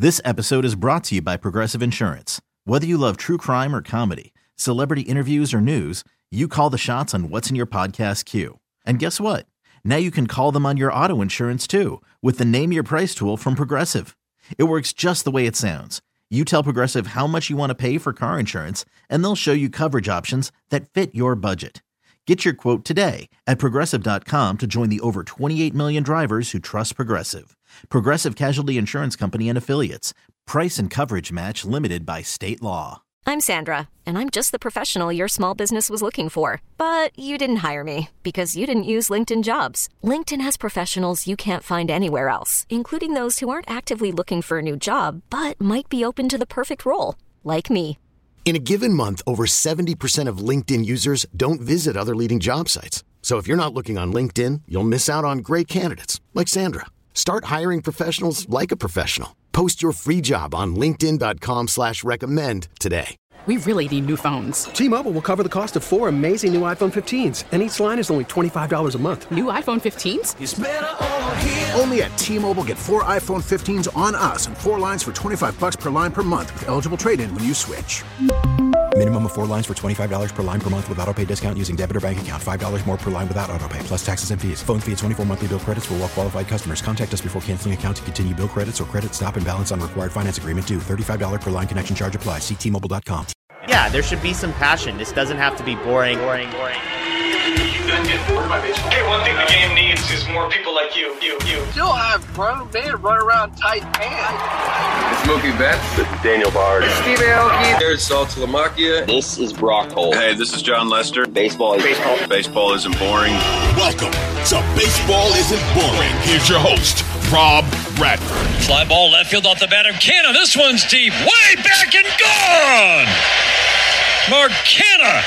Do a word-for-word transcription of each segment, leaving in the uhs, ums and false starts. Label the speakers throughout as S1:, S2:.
S1: This episode is brought to you by Progressive Insurance. Whether you love true crime or comedy, celebrity interviews or news, you call the shots on what's in your podcast queue. And guess what? Now you can call them on your auto insurance too with the Name Your Price tool from Progressive. It works just the way it sounds. You tell Progressive how much you want to pay for car insurance, and they'll show you coverage options that fit your budget. Get your quote today at Progressive dot com to join the over twenty-eight million drivers who trust Progressive. Progressive Casualty Insurance Company and Affiliates. Price and coverage match limited by state law.
S2: I'm Sandra, and I'm just the professional your small business was looking for. But you didn't hire me because you didn't use LinkedIn Jobs. LinkedIn has professionals you can't find anywhere else, including those who aren't actively looking for a new job, but might be open to the perfect role, like me.
S3: In a given month, over seventy percent of LinkedIn users don't visit other leading job sites. So if you're not looking on LinkedIn, you'll miss out on great candidates like Sandra. Start hiring professionals like a professional. Post your free job on linkedin dot com slash recommend today.
S4: We really need new phones.
S5: T-Mobile will cover the cost of four amazing new iPhone fifteens, and each line is only twenty-five dollars a month.
S4: New iPhone fifteens?
S6: It's better over here.
S7: Only at T-Mobile, get four iPhone fifteens on us and four lines for twenty-five dollars per line per month with eligible trade-in when you switch.
S8: Minimum of four lines for twenty-five dollars per line per month with autopay discount using debit or bank account. five dollars more per line without autopay, plus taxes and fees. Phone fee at twenty-four monthly bill credits for well-qualified customers. Contact us before canceling account to continue bill credits or credit stop and balance on required finance agreement due. thirty-five dollars per line connection charge applies. See T Mobile dot com.
S9: Yeah, there should be some passion. This doesn't have to be boring, boring, boring.
S10: Hey, one thing the game needs is more people like you, you, you.
S11: Still have grown men run around tight pants.
S12: It's Mookie Betts.
S13: This is Daniel Bard.
S12: Steve Aoki. There's Sal Talamacchia.
S13: This is Brock Holt.
S14: Hey, this is John Lester.
S13: Baseball is
S14: baseball. Baseball isn't boring.
S15: Welcome to Baseball Isn't Boring. Here's your host, Rob Bradford.
S16: Fly ball left field off the bat of Canna. This one's deep, way back and gone. Mark Canna.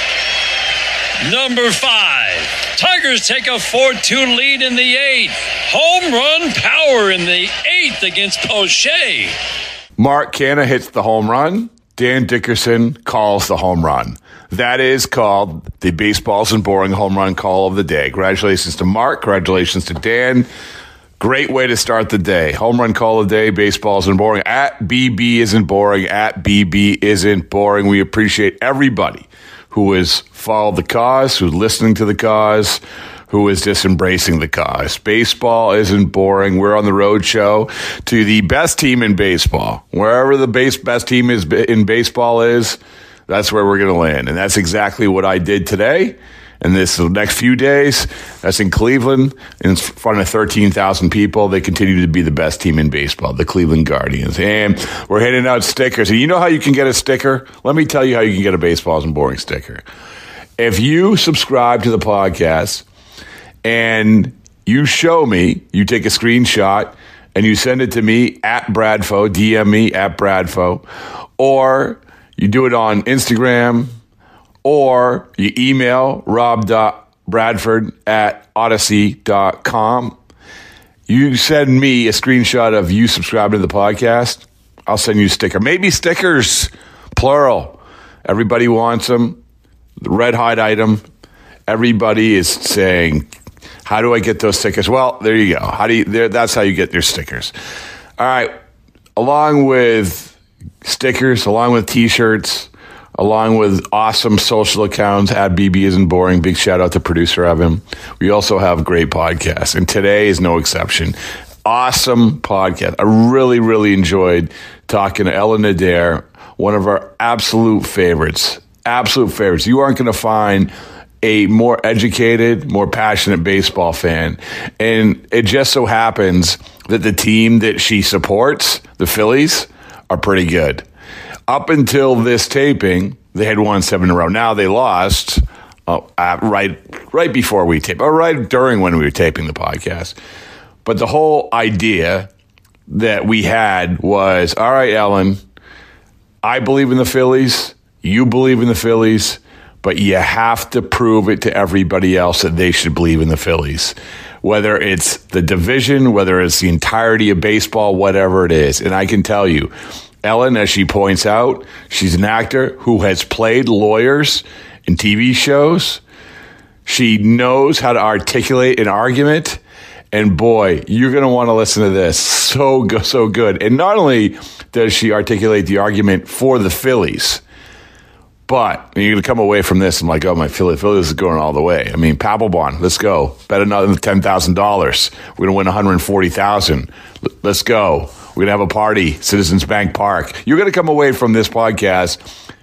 S16: Number five. Tigers take a four two lead in the eighth. Home run power in the eighth against Poche.
S17: Mark Canna hits the home run. Dan Dickerson calls the home run. That is called the Baseball Isn't Boring home run call of the day. Congratulations to Mark. Congratulations to Dan. Great way to start the day. Home run call of the day. Baseball Isn't Boring. At B B Isn't Boring. At B B Isn't Boring. We appreciate everybody who has followed the cause, who's listening to the cause, who is just embracing the cause. Baseball isn't boring. We're on the road show to the best team in baseball. Wherever the base, best team is in baseball is, that's where we're going to land. And that's exactly what I did today. And this the next few days, that's in Cleveland, in front of thirteen thousand people. They continue to be the best team in baseball, the Cleveland Guardians. And we're handing out stickers. And you know how you can get a sticker? Let me tell you how you can get a Baseball Isn't Boring sticker. If you subscribe to the podcast and you show me, you take a screenshot and you send it to me at Bradfo, D M me at Bradfo, or you do it on Instagram, or you email rob.bradford at odyssey dot com. You send me a screenshot of you subscribing to the podcast. I'll send you a sticker. Maybe stickers, plural. Everybody wants them. The red hot item. Everybody is saying, how do I get those stickers? Well, there you go. How do you? There, that's how you get your stickers. All right. Along with stickers, along with T-shirts, along with awesome social accounts, at B B Isn't Boring. Big shout out to producer Evan. We also have great podcasts, and today is no exception. Awesome podcast. I really, really enjoyed talking to Ellen Adair, one of our absolute favorites. Absolute favorites. You aren't going to find a more educated, more passionate baseball fan. And it just so happens that the team that she supports, the Phillies, are pretty good. Up until this taping, they had won seven in a row. Now they lost uh, right right before we taped, or right during when we were taping the podcast. But the whole idea that we had was, all right, Ellen, I believe in the Phillies, you believe in the Phillies, but you have to prove it to everybody else that they should believe in the Phillies. Whether it's the division, whether it's the entirety of baseball, whatever it is. And I can tell you, Ellen, as she points out, she's an actor who has played lawyers in T V shows. She knows how to articulate an argument, And boy, you're going to want to listen to this. So go- so good. And not only does she articulate the argument for the Phillies, but you're going to come away from this and like, oh, my Philly, Phillies is going all the way. I mean, Papelbon, let's go. Bet another ten thousand dollars. We're going to win one hundred forty thousand dollars. Let's go. We're going to have a party, Citizens Bank Park. You're going to come away from this podcast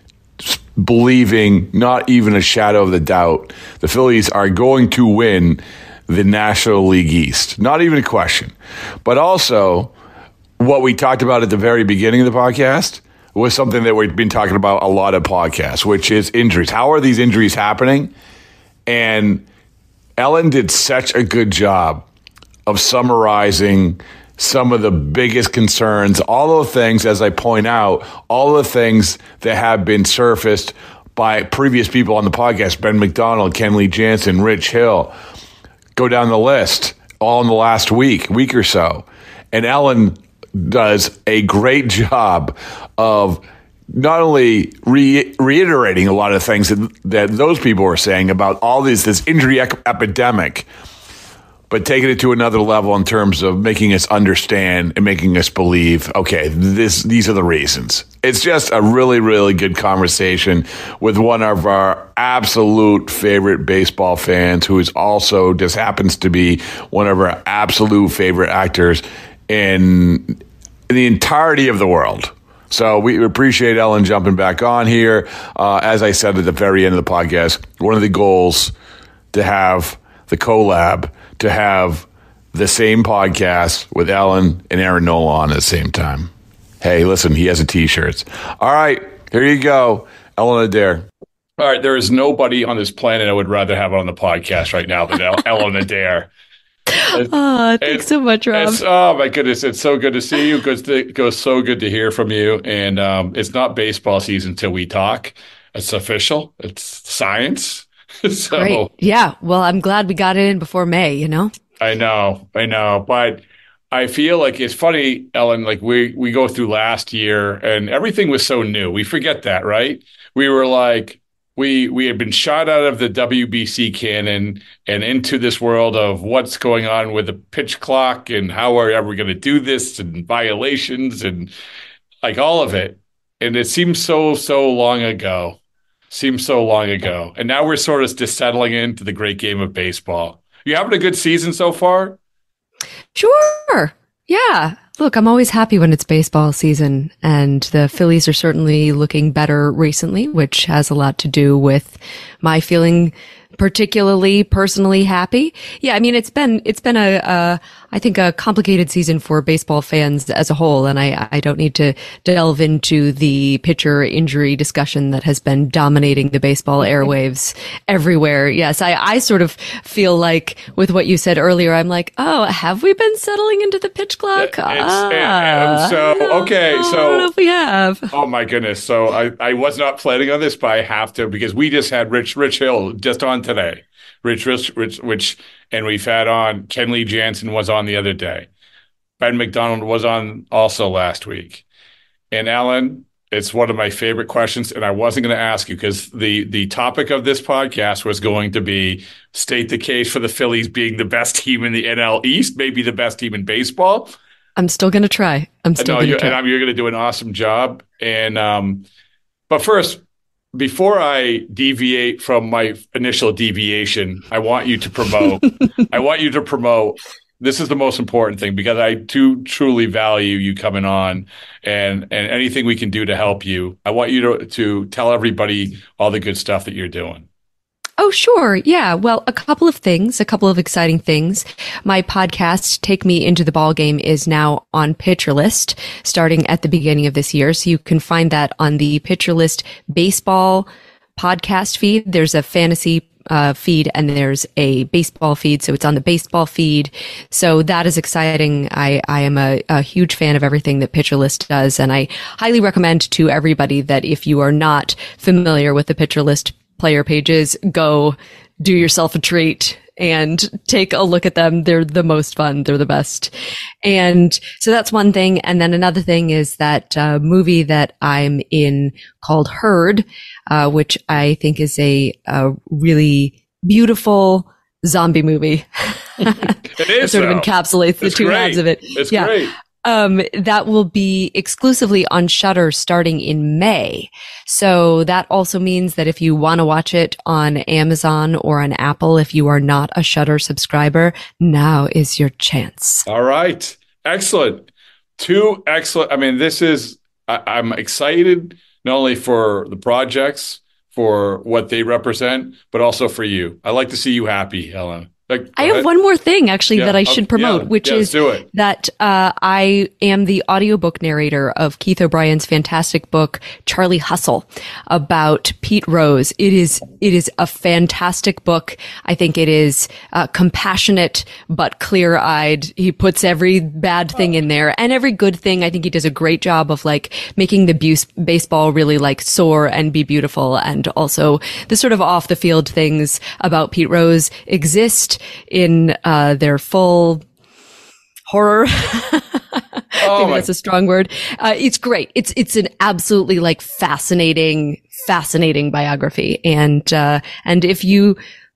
S17: believing, not even a shadow of the doubt, the Phillies are going to win the National League East. Not even a question. But also, what we talked about at the very beginning of the podcast was something that we've been talking about a lot of podcasts, which is injuries. How are these injuries happening? And Ellen did such a good job of summarizing some of the biggest concerns, all of the things, as I point out, all of the things that have been surfaced by previous people on the podcast, Ben McDonald, Kenley Jansen, Rich Hill. Go down the list, all in the last week, week or so. And Ellen does a great job of not only re- reiterating a lot of things that, that those people are saying about all this, this injury ec- epidemic, but taking it to another level in terms of making us understand and making us believe, okay, this these are the reasons. It's just a really, really good conversation with one of our absolute favorite baseball fans, who is also just happens to be one of our absolute favorite actors in the entirety of the world. So we appreciate Ellen jumping back on here. Uh, as I said at the very end of the podcast, one of the goals to have the collab, to have the same podcast with Ellen and Aaron Nola on at the same time. Hey, listen, he has a T-shirt. All right, here you go, Ellen Adair.
S6: All right, there is nobody on this planet I would rather have on the podcast right now than Ellen Adair.
S18: It, oh, thanks it, so much, Rob.
S6: Oh, my goodness. It's so good to see you. It goes so good to hear from you. And um, it's not baseball season until we talk. It's official. It's science. So,
S18: great. Yeah. Well, I'm glad we got it in before May, you know?
S6: I know. I know. But I feel like it's funny, Ellen, like we, we go through last year and everything was so new. We forget that, right? We were like, We we had been shot out of the W B C canon and into this world of what's going on with the pitch clock and how are we going to do this and violations and like all of it. And it seems so, so long ago. Seems so long ago. And now we're sort of just settling into the great game of baseball. You having a good season so far?
S18: Sure. Yeah. Look, I'm always happy when it's baseball season, and the Phillies are certainly looking better recently, which has a lot to do with my feeling particularly personally happy. Yeah, I mean, it's been, it's been a, a I think a complicated season for baseball fans as a whole. And I, I don't need to delve into the pitcher injury discussion that has been dominating the baseball airwaves everywhere. Yes, I, I sort of feel like with what you said earlier, I'm like, oh, have we been settling into the pitch clock?
S6: It's, ah, and, and so, okay.
S18: I
S6: So,
S18: don't know if we have.
S6: Oh my goodness. So I, I was not planning on this, but I have to, because we just had Rich, Rich Hill just on today. Rich, Rich, Rich, which, and we've had on Kenley Jansen was on the other day. Ben McDonald was on also last week. And Alan, it's one of my favorite questions, and I wasn't going to ask you because the the topic of this podcast was going to be state the case for the Phillies being the best team in the N L East, maybe the best team in baseball.
S18: I'm still going to try. I'm still going to try.
S6: And I'm, you're going to do an awesome job. And um, but first, before I deviate from my initial deviation, I want you to promote. I want you to promote. This is the most important thing because I do truly value you coming on and, and anything we can do to help you. I want you to, to tell everybody all the good stuff that you're doing.
S18: Oh, sure. Yeah. Well, a couple of things, a couple of exciting things. My podcast, Take Me Into the Ballgame, is now on Pitcher List starting at the beginning of this year. So you can find that on the Pitcher List baseball podcast feed. There's a fantasy uh, feed and there's a baseball feed. So it's on the baseball feed. So that is exciting. I, I am a, a huge fan of everything that Pitcher List does. And I highly recommend to everybody that if you are not familiar with the Pitcher List player pages, go do yourself a treat and take a look at them. They're the most fun. They're the best. And so that's one thing. And then another thing is that uh, movie that I'm in called Herd, uh, which I think is a, a really beautiful zombie movie.
S6: It is
S18: sort
S6: though.
S18: of encapsulates the
S6: It's
S18: two
S6: great.
S18: halves of it.
S6: It's
S18: yeah.
S6: great.
S18: Um, that will be exclusively on Shudder starting in May. So that also means that if you want to watch it on Amazon or on Apple, if you are not a Shudder subscriber, now is your chance.
S6: All right. Excellent. Two excellent. I mean, this is, I, I'm excited not only for the projects, for what they represent, but also for you. I like to see you happy, Ellen. Like,
S18: I have
S6: ahead.
S18: one more thing actually
S6: Yeah,
S18: that I
S6: okay,
S18: should promote,
S6: yeah,
S18: which
S6: yeah,
S18: is
S6: do it.
S18: that uh, I am the audiobook narrator of Keith O'Brien's fantastic book, Charlie Hustle, about Pete Rose. It is it is a fantastic book. I think it is uh, compassionate but clear-eyed. He puts every bad thing in there and every good thing. I think he does a great job of like making the buse- baseball really like soar and be beautiful, and also the sort of off-the-field things about Pete Rose exist in uh, their full horror.
S6: Oh
S18: Maybe
S6: my-
S18: that's a strong word. Uh, it's great. It's it's an absolutely like fascinating, fascinating biography. And uh, and if you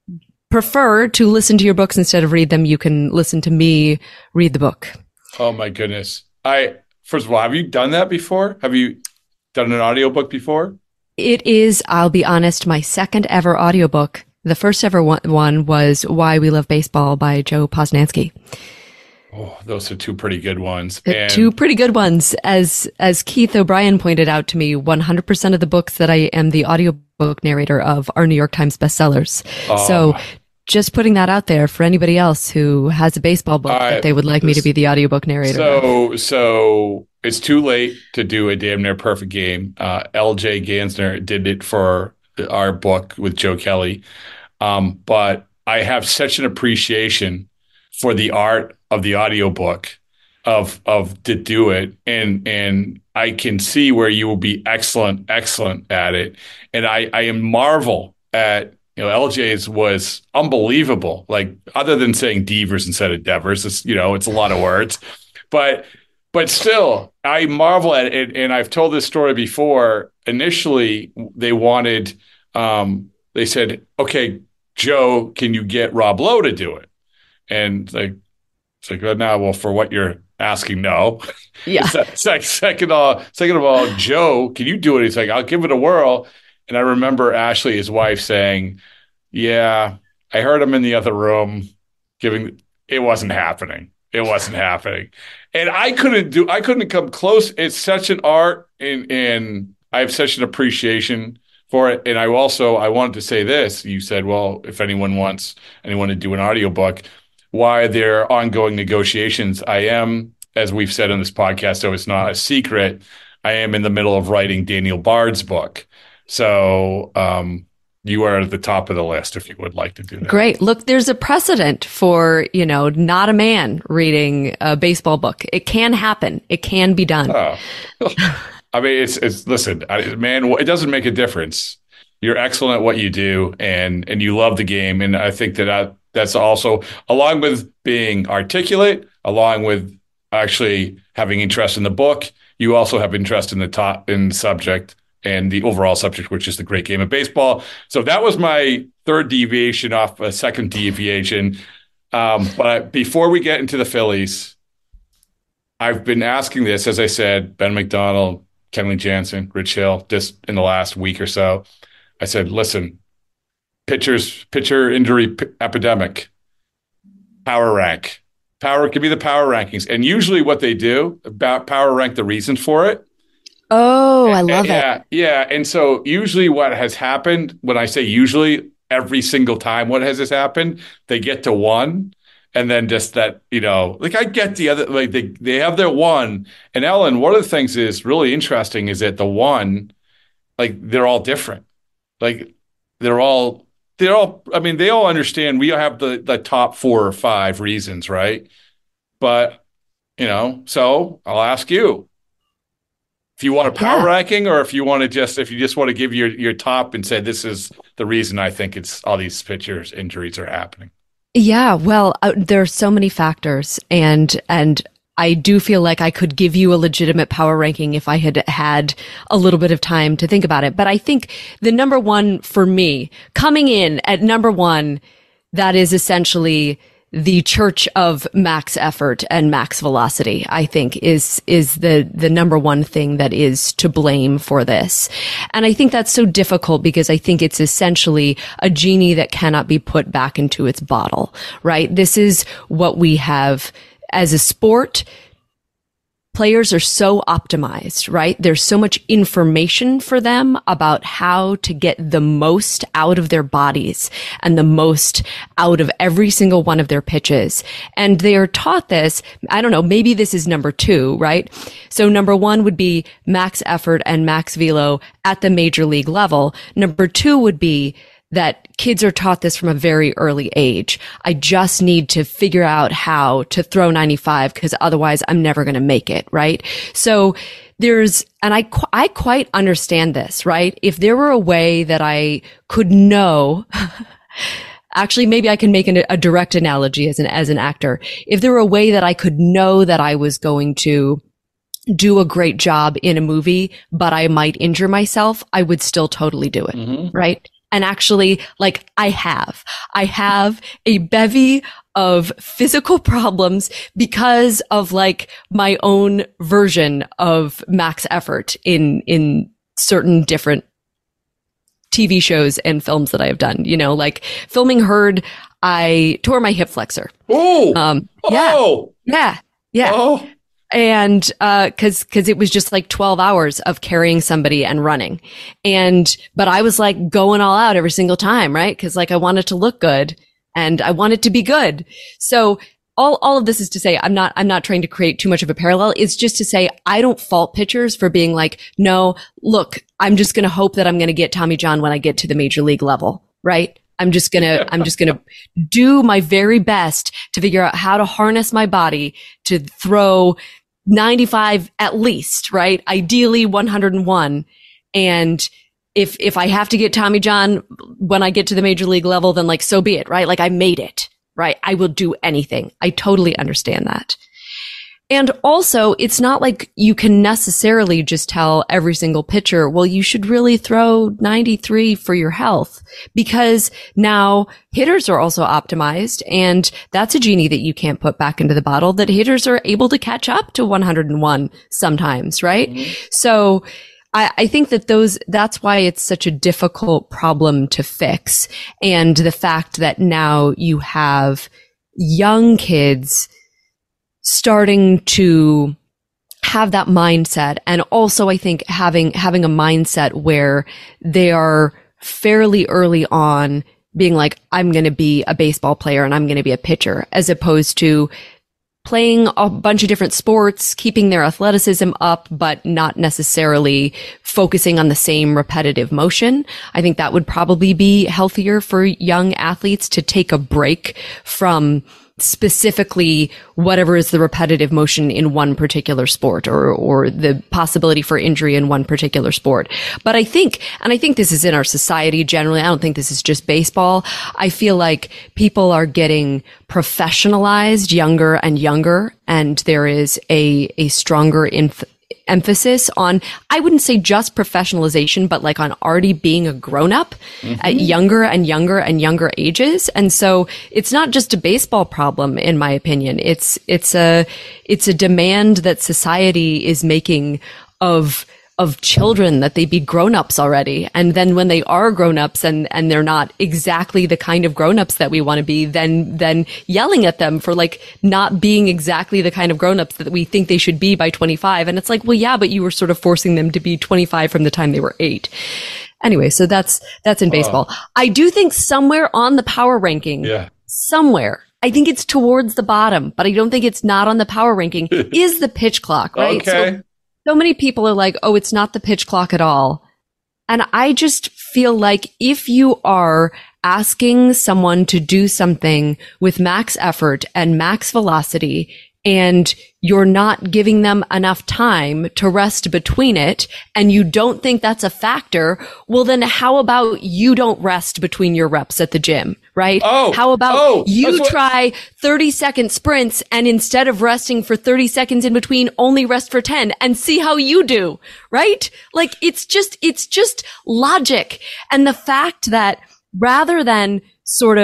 S18: prefer to listen to your books instead of read them, you can listen to me read the book.
S6: Oh my goodness. I first of all, have you done that before? Have you done an audiobook before?
S18: It is, I'll be honest, my second ever audiobook. The first ever one, one was Why We Love Baseball by Joe Posnanski.
S6: Oh, those are two pretty good ones.
S18: Uh,
S6: And
S18: Two pretty good ones. As as Keith O'Brien pointed out to me, one hundred percent of the books that I am the audiobook narrator of are New York Times bestsellers.
S6: Oh,
S18: so
S6: my-
S18: just putting that out there for anybody else who has a baseball book
S6: I-
S18: that they would like me to be the audiobook narrator of.
S6: So, so it's too late to do a damn near perfect game. Uh, L J Gansner did it for our book with Joe Kelly. Um, but I have such an appreciation for the art of the audiobook of, of to do it. And, and I can see where you will be excellent, excellent at it. And I, I am marvel at, you know, L J's was unbelievable. Like, other than saying Devers instead of Devers, it's, you know, it's a lot of words, but, but still, I marvel at it. And I've told this story before. Initially, they wanted, um, they said, okay, Joe, can you get Rob Lowe to do it? And like, it's like, well, no, well, for what you're asking, no.
S18: Yeah.
S6: It's, it's like, second, uh, second of all, Joe, can you do it? He's like, I'll give it a whirl. And I remember Ashley, his wife, saying, yeah, I heard him in the other room giving, it wasn't happening. It wasn't happening. And I couldn't do, I couldn't come close. It's such an art, and, and I have such an appreciation for it. And I also, I wanted to say this. You said, well, if anyone wants anyone to do an audiobook, why there are ongoing negotiations. I am, as we've said on this podcast, so it's not a secret, I am in the middle of writing Daniel Bard's book. So um, you are at the top of the list if you would like to do that.
S18: Great. Look, there's a precedent for, you know, not a man reading a baseball book. It can happen. It can be done.
S6: Oh. I mean, it's, it's, listen, I, man, it doesn't make a difference. You're excellent at what you do, and, and you love the game. And I think that I, that's also, along with being articulate, along with actually having interest in the book, you also have interest in the top, in the subject and the overall subject, which is the great game of baseball. So that was my third deviation off a second deviation. Um, but before we get into the Phillies, I've been asking this, as I said, Ben McDonald, Kenley Jansen, Rich Hill, just in the last week or so. I said, listen, pitchers, pitcher injury p- epidemic, power rank. Power, give me the power rankings. And usually what they do, about power rank the reason for it.
S18: Oh, I love
S6: yeah,
S18: it.
S6: Yeah. And so usually what has happened, when I say usually, every single time what has this happened, they get to one. And then just that, you know, like I get the other, like they, they have their one. And Ellen, one of the things is really interesting is that the one, like they're all different. Like they're all, they're all, I mean, they all understand we have the, the top four or five reasons, right? But, you know, so I'll ask you, if you want a power
S18: Yeah.
S6: ranking, or if you want to just, if you just want to give your, your top and say, this is the reason I think it's all these pitchers injuries are happening.
S18: Yeah, well, uh, there are so many factors, and and I do feel like I could give you a legitimate power ranking if I had had a little bit of time to think about it. But I think the number one for me, coming in at number one, that is essentially the church of max effort and max velocity, I think is, is the, the number one thing that is to blame for this. And I think that's so difficult because I think it's essentially a genie that cannot be put back into its bottle, right? This is what we have as a sport. Players are so optimized, right? There's so much information for them about how to get the most out of their bodies and the most out of every single one of their pitches. And they are taught this. I don't know, maybe this is number two, right? So number one would be max effort and max velo at the major league level. Number two would be that kids are taught this from a very early age. I just need to figure out how to throw ninety-five because otherwise I'm never going to make it, right? So there's, and I, I quite understand this, right? If there were a way that I could know, actually, maybe I can make an, a direct analogy as an, as an actor. If there were a way that I could know that I was going to do a great job in a movie, but I might injure myself, I would still totally do it, mm-hmm. right? And actually, like, I have. I have a bevy of physical problems because of, like, my own version of max effort in, in certain different T V shows and films that I have done. You know, like, filming Herd, I tore my hip flexor.
S6: Oh!
S18: Um, yeah.
S6: Oh!
S18: Yeah. Yeah.
S6: Oh!
S18: And, uh, cause, cause it was just like twelve hours of carrying somebody and running. And, but I was like going all out every single time, right? Cause like I wanted to look good and I wanted to be good. So all, all of this is to say, I'm not, I'm not trying to create too much of a parallel. It's just to say, I don't fault pitchers for being like, no, look, I'm just going to hope that I'm going to get Tommy John when I get to the major league level, right? I'm just gonna, I'm just gonna do my very best to figure out how to harness my body to throw ninety-five at least, right? Ideally one hundred one. And if, if I have to get Tommy John when I get to the major league level, then like, so be it, right? Like I made it, right? I will do anything. I totally understand that. And also, it's not like you can necessarily just tell every single pitcher, well, you should really throw ninety-three for your health, because now hitters are also optimized, and that's a genie that you can't put back into the bottle, that hitters are able to catch up to one hundred one sometimes, right? Mm-hmm. So I, I think that those, that's why it's such a difficult problem to fix. And the fact that now you have young kids starting to have that mindset. And also I think having, having a mindset where they are fairly early on being like, I'm going to be a baseball player and I'm going to be a pitcher, as opposed to playing a bunch of different sports, keeping their athleticism up, but not necessarily focusing on the same repetitive motion. I think that would probably be healthier for young athletes, to take a break from specifically whatever is the repetitive motion in one particular sport, or, or the possibility for injury in one particular sport. But I think, and I think this is in our society generally, I don't think this is just baseball. I feel like people are getting professionalized younger and younger, and there is a, a stronger inf- emphasis on, I wouldn't say just professionalization, but like on already being a grown-up mm-hmm. at younger and younger and younger ages. And so it's not just a baseball problem, in my opinion. It's, it's a, it's a demand that society is making of, of children, that they be grown-ups already. And then when they are grown-ups and, and they're not exactly the kind of grown-ups that we want to be, then, then yelling at them for like not being exactly the kind of grown-ups that we think they should be by twenty-five. And it's like, well, yeah, but you were sort of forcing them to be twenty-five from the time they were eight. Anyway, so that's, that's in baseball. Uh, I do think somewhere on the power ranking,
S6: yeah.
S18: somewhere, I think it's towards the bottom, but I don't think it's not on the power ranking, is the pitch clock, right?
S6: Okay.
S18: So, So many people are like, oh, it's not the pitch clock at all. And I just feel like if you are asking someone to do something with max effort and max velocity, and you're not giving them enough time to rest between it, and you don't think that's a factor, well, then how about you don't rest between your reps at the gym, right?
S6: Oh,
S18: how about
S6: oh,
S18: you
S6: what-
S18: try thirty second sprints, and instead of resting for thirty seconds in between, only rest for ten, and see how you do, right? Like, it's just, it's just logic. And the fact that rather than sort of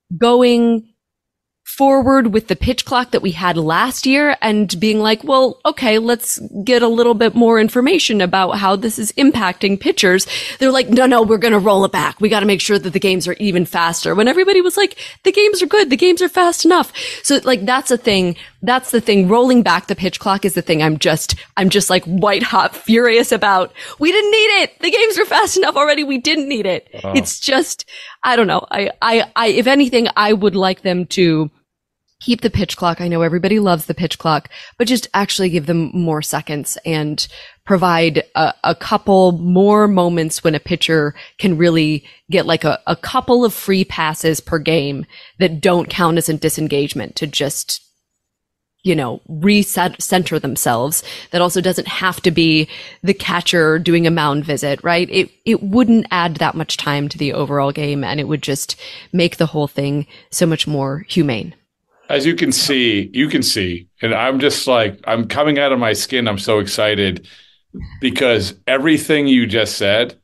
S18: going forward with the pitch clock that we had last year and being like, well, okay, let's get a little bit more information about how this is impacting pitchers. They're like, no, no, we're going to roll it back. We got to make sure that the games are even faster. When everybody was like, the games are good. The games are fast enough. So like, that's a thing. That's the thing. Rolling back the pitch clock is the thing I'm just, I'm just like white hot furious about. We didn't need it. The games are fast enough already. We didn't need it. Oh. It's just, I don't know. I, I, I, if anything, I would like them to keep the pitch clock. I know everybody loves the pitch clock, but just actually give them more seconds and provide a, a couple more moments when a pitcher can really get like a, a couple of free passes per game that don't count as a disengagement to just, you know, reset, center themselves. That also doesn't have to be the catcher doing a mound visit, right? It, it wouldn't add that much time to the overall game, and it would just make the whole thing so much more humane.
S6: As you can see, you can see, and I'm just like, I'm coming out of my skin. I'm so excited because everything you just said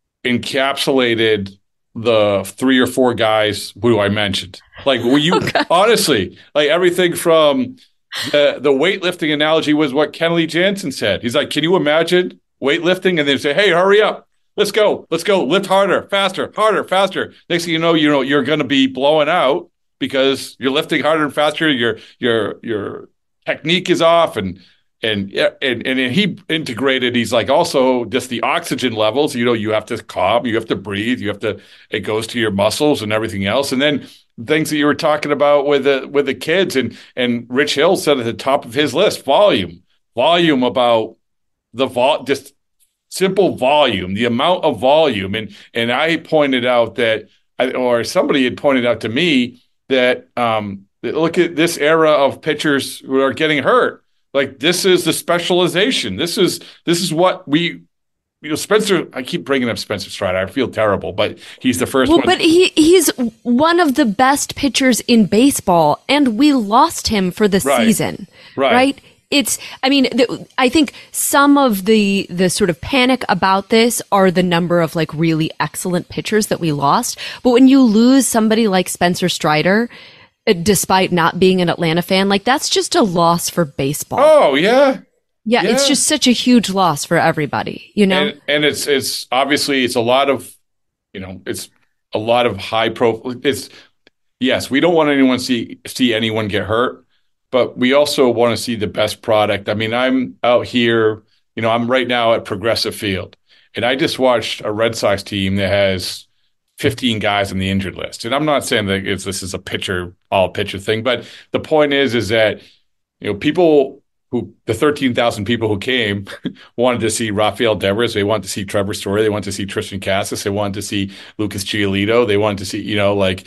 S6: encapsulated the three or four guys who I mentioned. Like, were you okay. honestly, like everything from the, the weightlifting analogy was what Kenley Jansen said. He's like, can you imagine weightlifting? And they say, hey, hurry up. Let's go. Let's go. Lift harder, faster, harder, faster. Next thing you know, you know, you're going to be blowing out because you're lifting harder and faster. Your your your technique is off, and and and and he integrated. He's like also just the oxygen levels. You know, you have to calm, you have to breathe, you have to. It goes to your muscles and everything else, and then things that you were talking about with the with the kids, and and Rich Hill said at the top of his list, volume, volume about the vol, just simple volume, the amount of volume, and and I pointed out that, or somebody had pointed out to me. That um, look at this era of pitchers who are getting hurt. Like this is the specialization. This is this is what we, you know, Spencer. I keep bringing up Spencer Strider. I feel terrible, but he's the first
S18: well,
S6: one.
S18: But he he's one of the best pitchers in baseball, and we lost him for the
S6: right.
S18: season.
S6: Right.
S18: Right. It's, I mean, the, I think some of the, the sort of panic about this are the number of like really excellent pitchers that we lost. But when you lose somebody like Spencer Strider, despite not being an Atlanta fan, like that's just a loss for baseball.
S6: Oh, yeah.
S18: Yeah.
S6: yeah.
S18: It's just such a huge loss for everybody, you know?
S6: And, and it's, it's obviously it's a lot of, you know, it's a lot of high profile. It's, yes, we don't want anyone to see, see anyone get hurt. But we also want to see the best product. I mean, I'm out here, you know, I'm right now at Progressive Field, and I just watched a Red Sox team that has fifteen guys on the injured list. And I'm not saying that it's, this is a pitcher, all pitcher thing, but the point is, is that, you know, people who, the thirteen thousand people who came wanted to see Rafael Devers. They wanted to see Trevor Story. They wanted to see Tristan Casas. They wanted to see Lucas Giolito. They wanted to see, you know, like,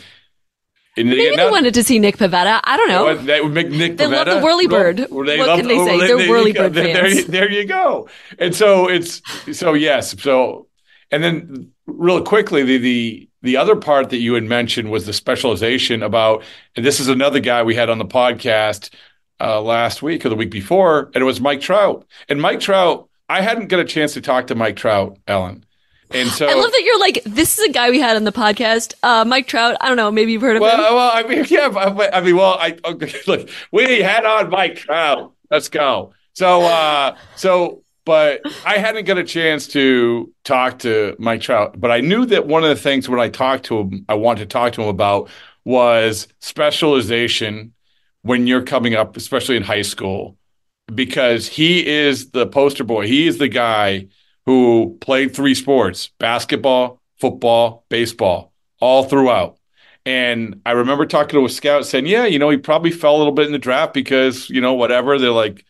S18: And Maybe they, they wanted to see Nick Pivetta. I don't know.
S6: That would make Nick
S18: they
S6: Pivetta.
S18: They love the Whirlybird.
S6: Well, they
S18: what
S6: love,
S18: can they say?
S6: Oh,
S18: They're
S6: they,
S18: Whirlybird
S6: there,
S18: fans.
S6: There, there you go. And so it's so yes. So and then real quickly, the the the other part that you had mentioned was the specialization about. And this is another guy we had on the podcast uh, last week or the week before, and it was Mike Trout. And Mike Trout, I hadn't got a chance to talk to Mike Trout, Ellen. And so
S18: I love that you're like, this is a guy we had on the podcast, uh, Mike Trout. I don't know, maybe you've heard of
S6: well,
S18: him.
S6: Well, I mean, yeah, I mean, well, I okay, look, we had on Mike Trout. Let's go. So, uh, so, but I hadn't got a chance to talk to Mike Trout, but I knew that one of the things when I talked to him, I wanted to talk to him about was specialization when you're coming up, especially in high school, because he is the poster boy. He is the guy who played three sports, basketball, football, baseball, all throughout. And I remember talking to a scout saying, yeah, you know, he probably fell a little bit in the draft because, you know, whatever. They're like,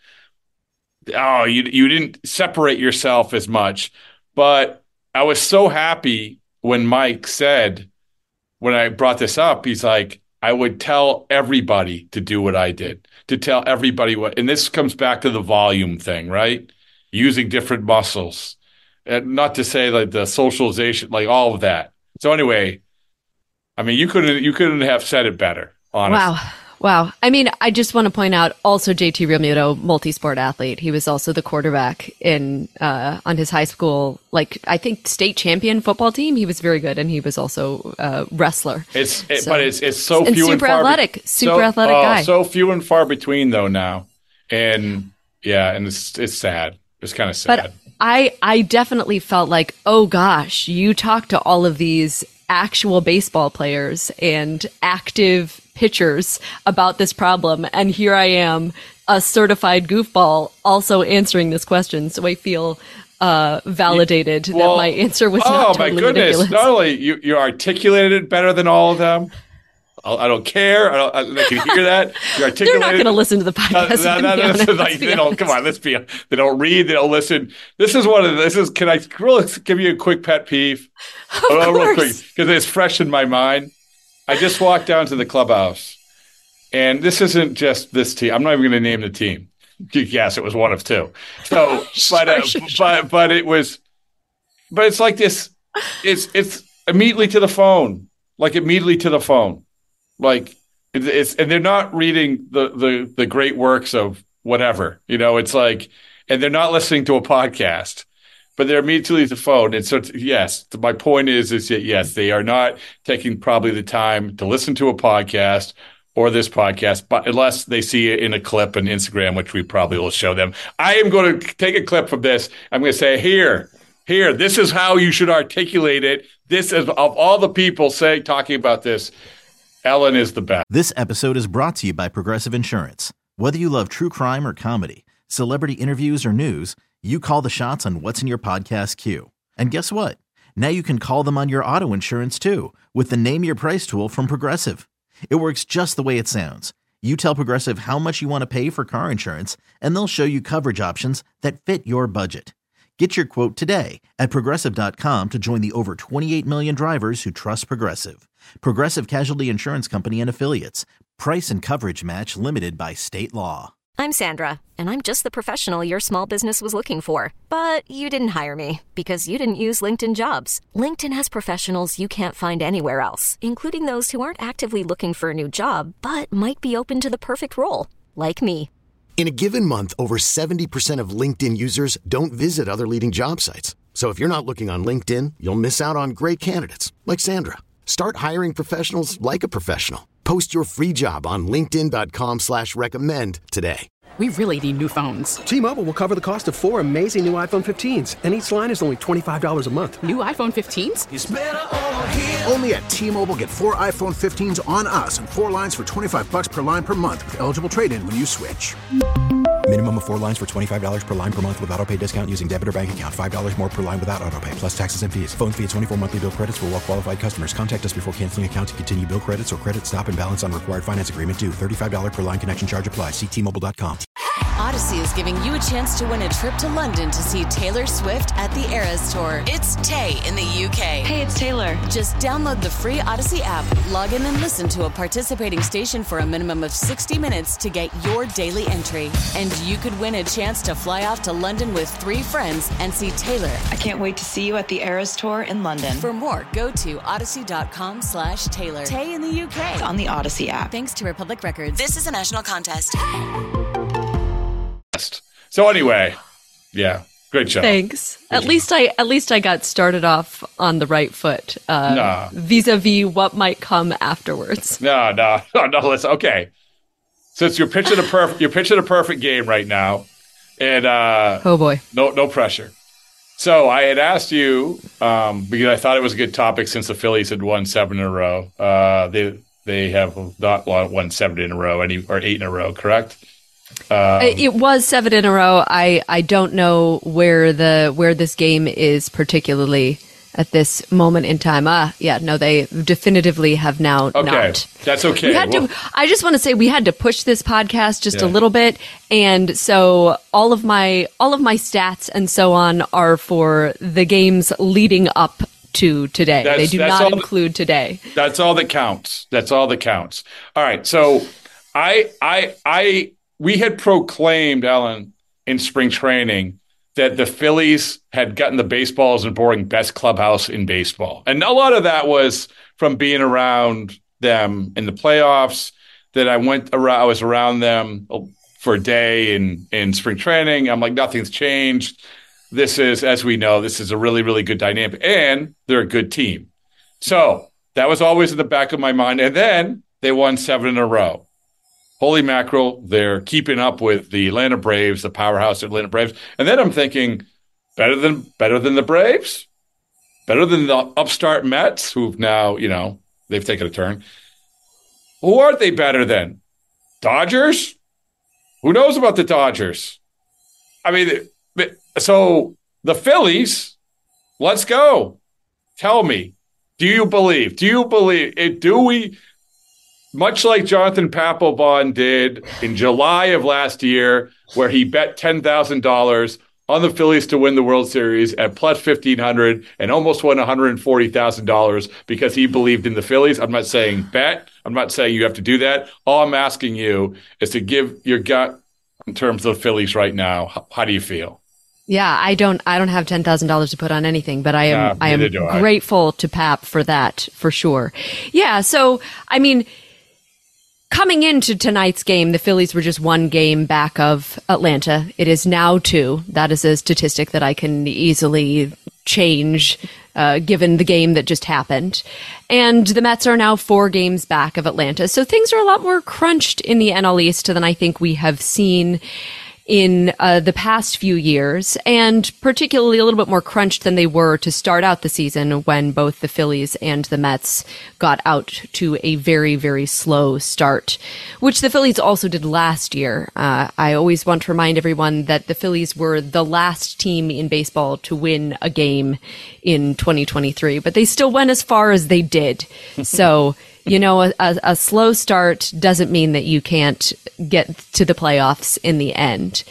S6: oh, you you didn't separate yourself as much. But I was so happy when Mike said, when I brought this up, he's like, I would tell everybody to do what I did, to tell everybody what, and this comes back to the volume thing, right? Using different muscles. And not to say like the socialization, like all of that. So anyway, I mean, you couldn't you couldn't have said it better, honestly.
S18: Wow. Wow. I mean, I just want to point out also J T Realmuto, multi-sport athlete. He was also the quarterback in uh, on his high school, like I think state champion football team. He was very good, and he was also a wrestler.
S6: It's it,
S18: so,
S6: but it's it's so
S18: and
S6: few
S18: super
S6: and far
S18: athletic,
S6: be-
S18: super
S6: so,
S18: athletic
S6: oh,
S18: guy.
S6: So few and far between though now, and yeah, and it's it's sad. It's kind of sad.
S18: But I I definitely felt like, oh gosh, you talk to all of these actual baseball players and active pitchers about this problem, and here I am, a certified goofball, also answering this question. So I feel uh, validated
S6: well,
S18: that my answer was
S6: oh,
S18: not totally
S6: my goodness!
S18: ridiculous.
S6: Not only you you articulated it better than all of them. I don't care. I, don't, I, I can hear that. You articulated.
S18: They're not going to listen to the podcast.
S6: No, no, no, no, no, like, they don't. Come on, let's be. They don't read. They don't listen. This is one of. This is. Can I really give you a quick pet peeve?
S18: Of
S6: oh,
S18: course.
S6: Real quick, because it's fresh in my mind. I just walked down to the clubhouse, and this isn't just this team. I'm not even going to name the team. Yes, it was one of two. So,
S18: sure,
S6: but, uh,
S18: sure, sure.
S6: but but it was. But it's like this. It's it's immediately to the phone. Like immediately to the phone. Like. It's and they're not reading the, the the great works of whatever, you know. It's like, and they're not listening to a podcast, but they're immediately to the phone. And so, t- yes, my point is, is that yes, they are not taking probably the time to listen to a podcast or this podcast, but unless they see it in a clip on Instagram, which we probably will show them. I am going to take a clip from this. I'm going to say, here, here, this is how you should articulate it. This is of all the people saying talking about this. Ellen is the best.
S1: This episode is brought to you by Progressive Insurance. Whether you love true crime or comedy, celebrity interviews or news, you call the shots on what's in your podcast queue. And guess what? Now you can call them on your auto insurance too with the Name Your Price tool from Progressive. It works just the way it sounds. You tell Progressive how much you want to pay for car insurance, and they'll show you coverage options that fit your budget. Get your quote today at Progressive dot com to join the over twenty-eight million drivers who trust Progressive. Progressive Casualty Insurance Company and Affiliates. Price and coverage match limited by state law.
S2: I'm Sandra, and I'm just the professional your small business was looking for. But you didn't hire me because you didn't use LinkedIn Jobs. LinkedIn has professionals you can't find anywhere else, including those who aren't actively looking for a new job, but might be open to the perfect role, like me.
S3: In a given month, over seventy percent of LinkedIn users don't visit other leading job sites. So if you're not looking on LinkedIn, you'll miss out on great candidates like Sandra. Start hiring professionals like a professional. Post your free job on linkedin dot com slash recommend today.
S4: We really need new phones.
S5: T-Mobile will cover the cost of four amazing new iPhone fifteens, and each line is only twenty-five dollars a month.
S4: New iPhone fifteens?
S7: It's better over here. Only at T-Mobile, get four iPhone fifteens on us and four lines for twenty-five bucks per line per month with eligible trade-in when you switch.
S8: Minimum of four lines for twenty-five dollars per line per month with autopay discount using debit or bank account. five dollars more per line without autopay, plus taxes and fees. Phone fee at twenty-four monthly bill credits for well-qualified customers. Contact us before canceling account to continue bill credits or credit stop and balance on required finance agreement due. thirty-five dollars per line connection charge applies. See T Mobile dot com.
S19: Odyssey is giving you a chance to win a trip to London to see Taylor Swift at the Eras Tour. It's Tay in the U K.
S20: Hey, it's Taylor.
S19: Just download the free Odyssey app, log in and listen to a participating station for a minimum of sixty minutes to get your daily entry. And you could win a chance to fly off to London with three friends and see Taylor.
S20: I can't wait to see you at the Eras Tour in London.
S19: For more, go to odyssey dot com slash Taylor. Tay in the U K.
S20: It's on the Odyssey app.
S19: Thanks to Republic Records. This is a national contest.
S6: So anyway, yeah, great job.
S18: Thanks. Good at job. least I at least I got started off on the right foot. Uh,
S6: nah.
S18: Vis-a-vis what might come afterwards.
S6: No, no, no, no. Listen, okay. Since you're pitching a perfect, you're pitching a perfect game right now, and uh,
S18: oh boy,
S6: no, no pressure. So I had asked you um, because I thought it was a good topic since the Phillies had won seven in a row. Uh, they they have not won seven in a row, any or eight in a row, correct? Um,
S18: it was seven in a row. I, I don't know where the where this game is particularly at this moment in time. Ah, yeah, no, they definitively have now
S6: okay.
S18: not.
S6: That's okay.
S18: We had well, to, I just want to say we had to push this podcast just
S6: yeah.
S18: a little bit, and so all of my all of my stats and so on are for the games leading up to today.
S6: That's,
S18: they do
S6: that's
S18: not
S6: all
S18: include
S6: that,
S18: today.
S6: That's all that counts. That's all that counts. All right, so I I I. We had proclaimed, Ellen, in spring training that the Phillies had gotten the baseballs and boring best clubhouse in baseball. And a lot of that was from being around them in the playoffs. that I went around, I was around them for a day in, in spring training. I'm like, nothing's changed. This is, as we know, this is a really, really good dynamic, and they're a good team. So that was always in the back of my mind. And then they won seven in a row. Holy mackerel, they're keeping up with the Atlanta Braves, the powerhouse Atlanta Braves. And then I'm thinking, better than better than the Braves? Better than the upstart Mets, who've now, you know, they've taken a turn. Who aren't they better than? Dodgers? Who knows about the Dodgers? I mean, so the Phillies, let's go. Tell me, do you believe? Do you believe it? Do we? Much like Jonathan Papelbon did in July of last year, where he bet ten thousand dollars on the Phillies to win the World Series at plus fifteen hundred and almost won one hundred forty thousand dollars because he believed in the Phillies. I'm not saying bet. I'm not saying you have to do that. All I'm asking you is to give your gut in terms of the Phillies right now. How, how do you feel?
S18: Yeah, I don't I don't have ten thousand dollars to put on anything, but I am
S6: Nah,
S18: I am
S6: I.
S18: grateful to Pap for that, for sure. Yeah, so I mean, coming into tonight's game, the Phillies were just one game back of Atlanta. It is now two. That is a statistic that I can easily change, uh, given the game that just happened. And the Mets are now four games back of Atlanta. So things are a lot more crunched in the N L East than I think we have seen in uh, the past few years, and particularly a little bit more crunched than they were to start out the season when both the Phillies and the Mets got out to a very, very slow start, which the Phillies also did last year. Uh, I always want to remind everyone that the Phillies were the last team in baseball to win a game in twenty twenty-three, but they still went as far as they did. So, you know, a, a slow start doesn't mean that you can't get to the playoffs in the end.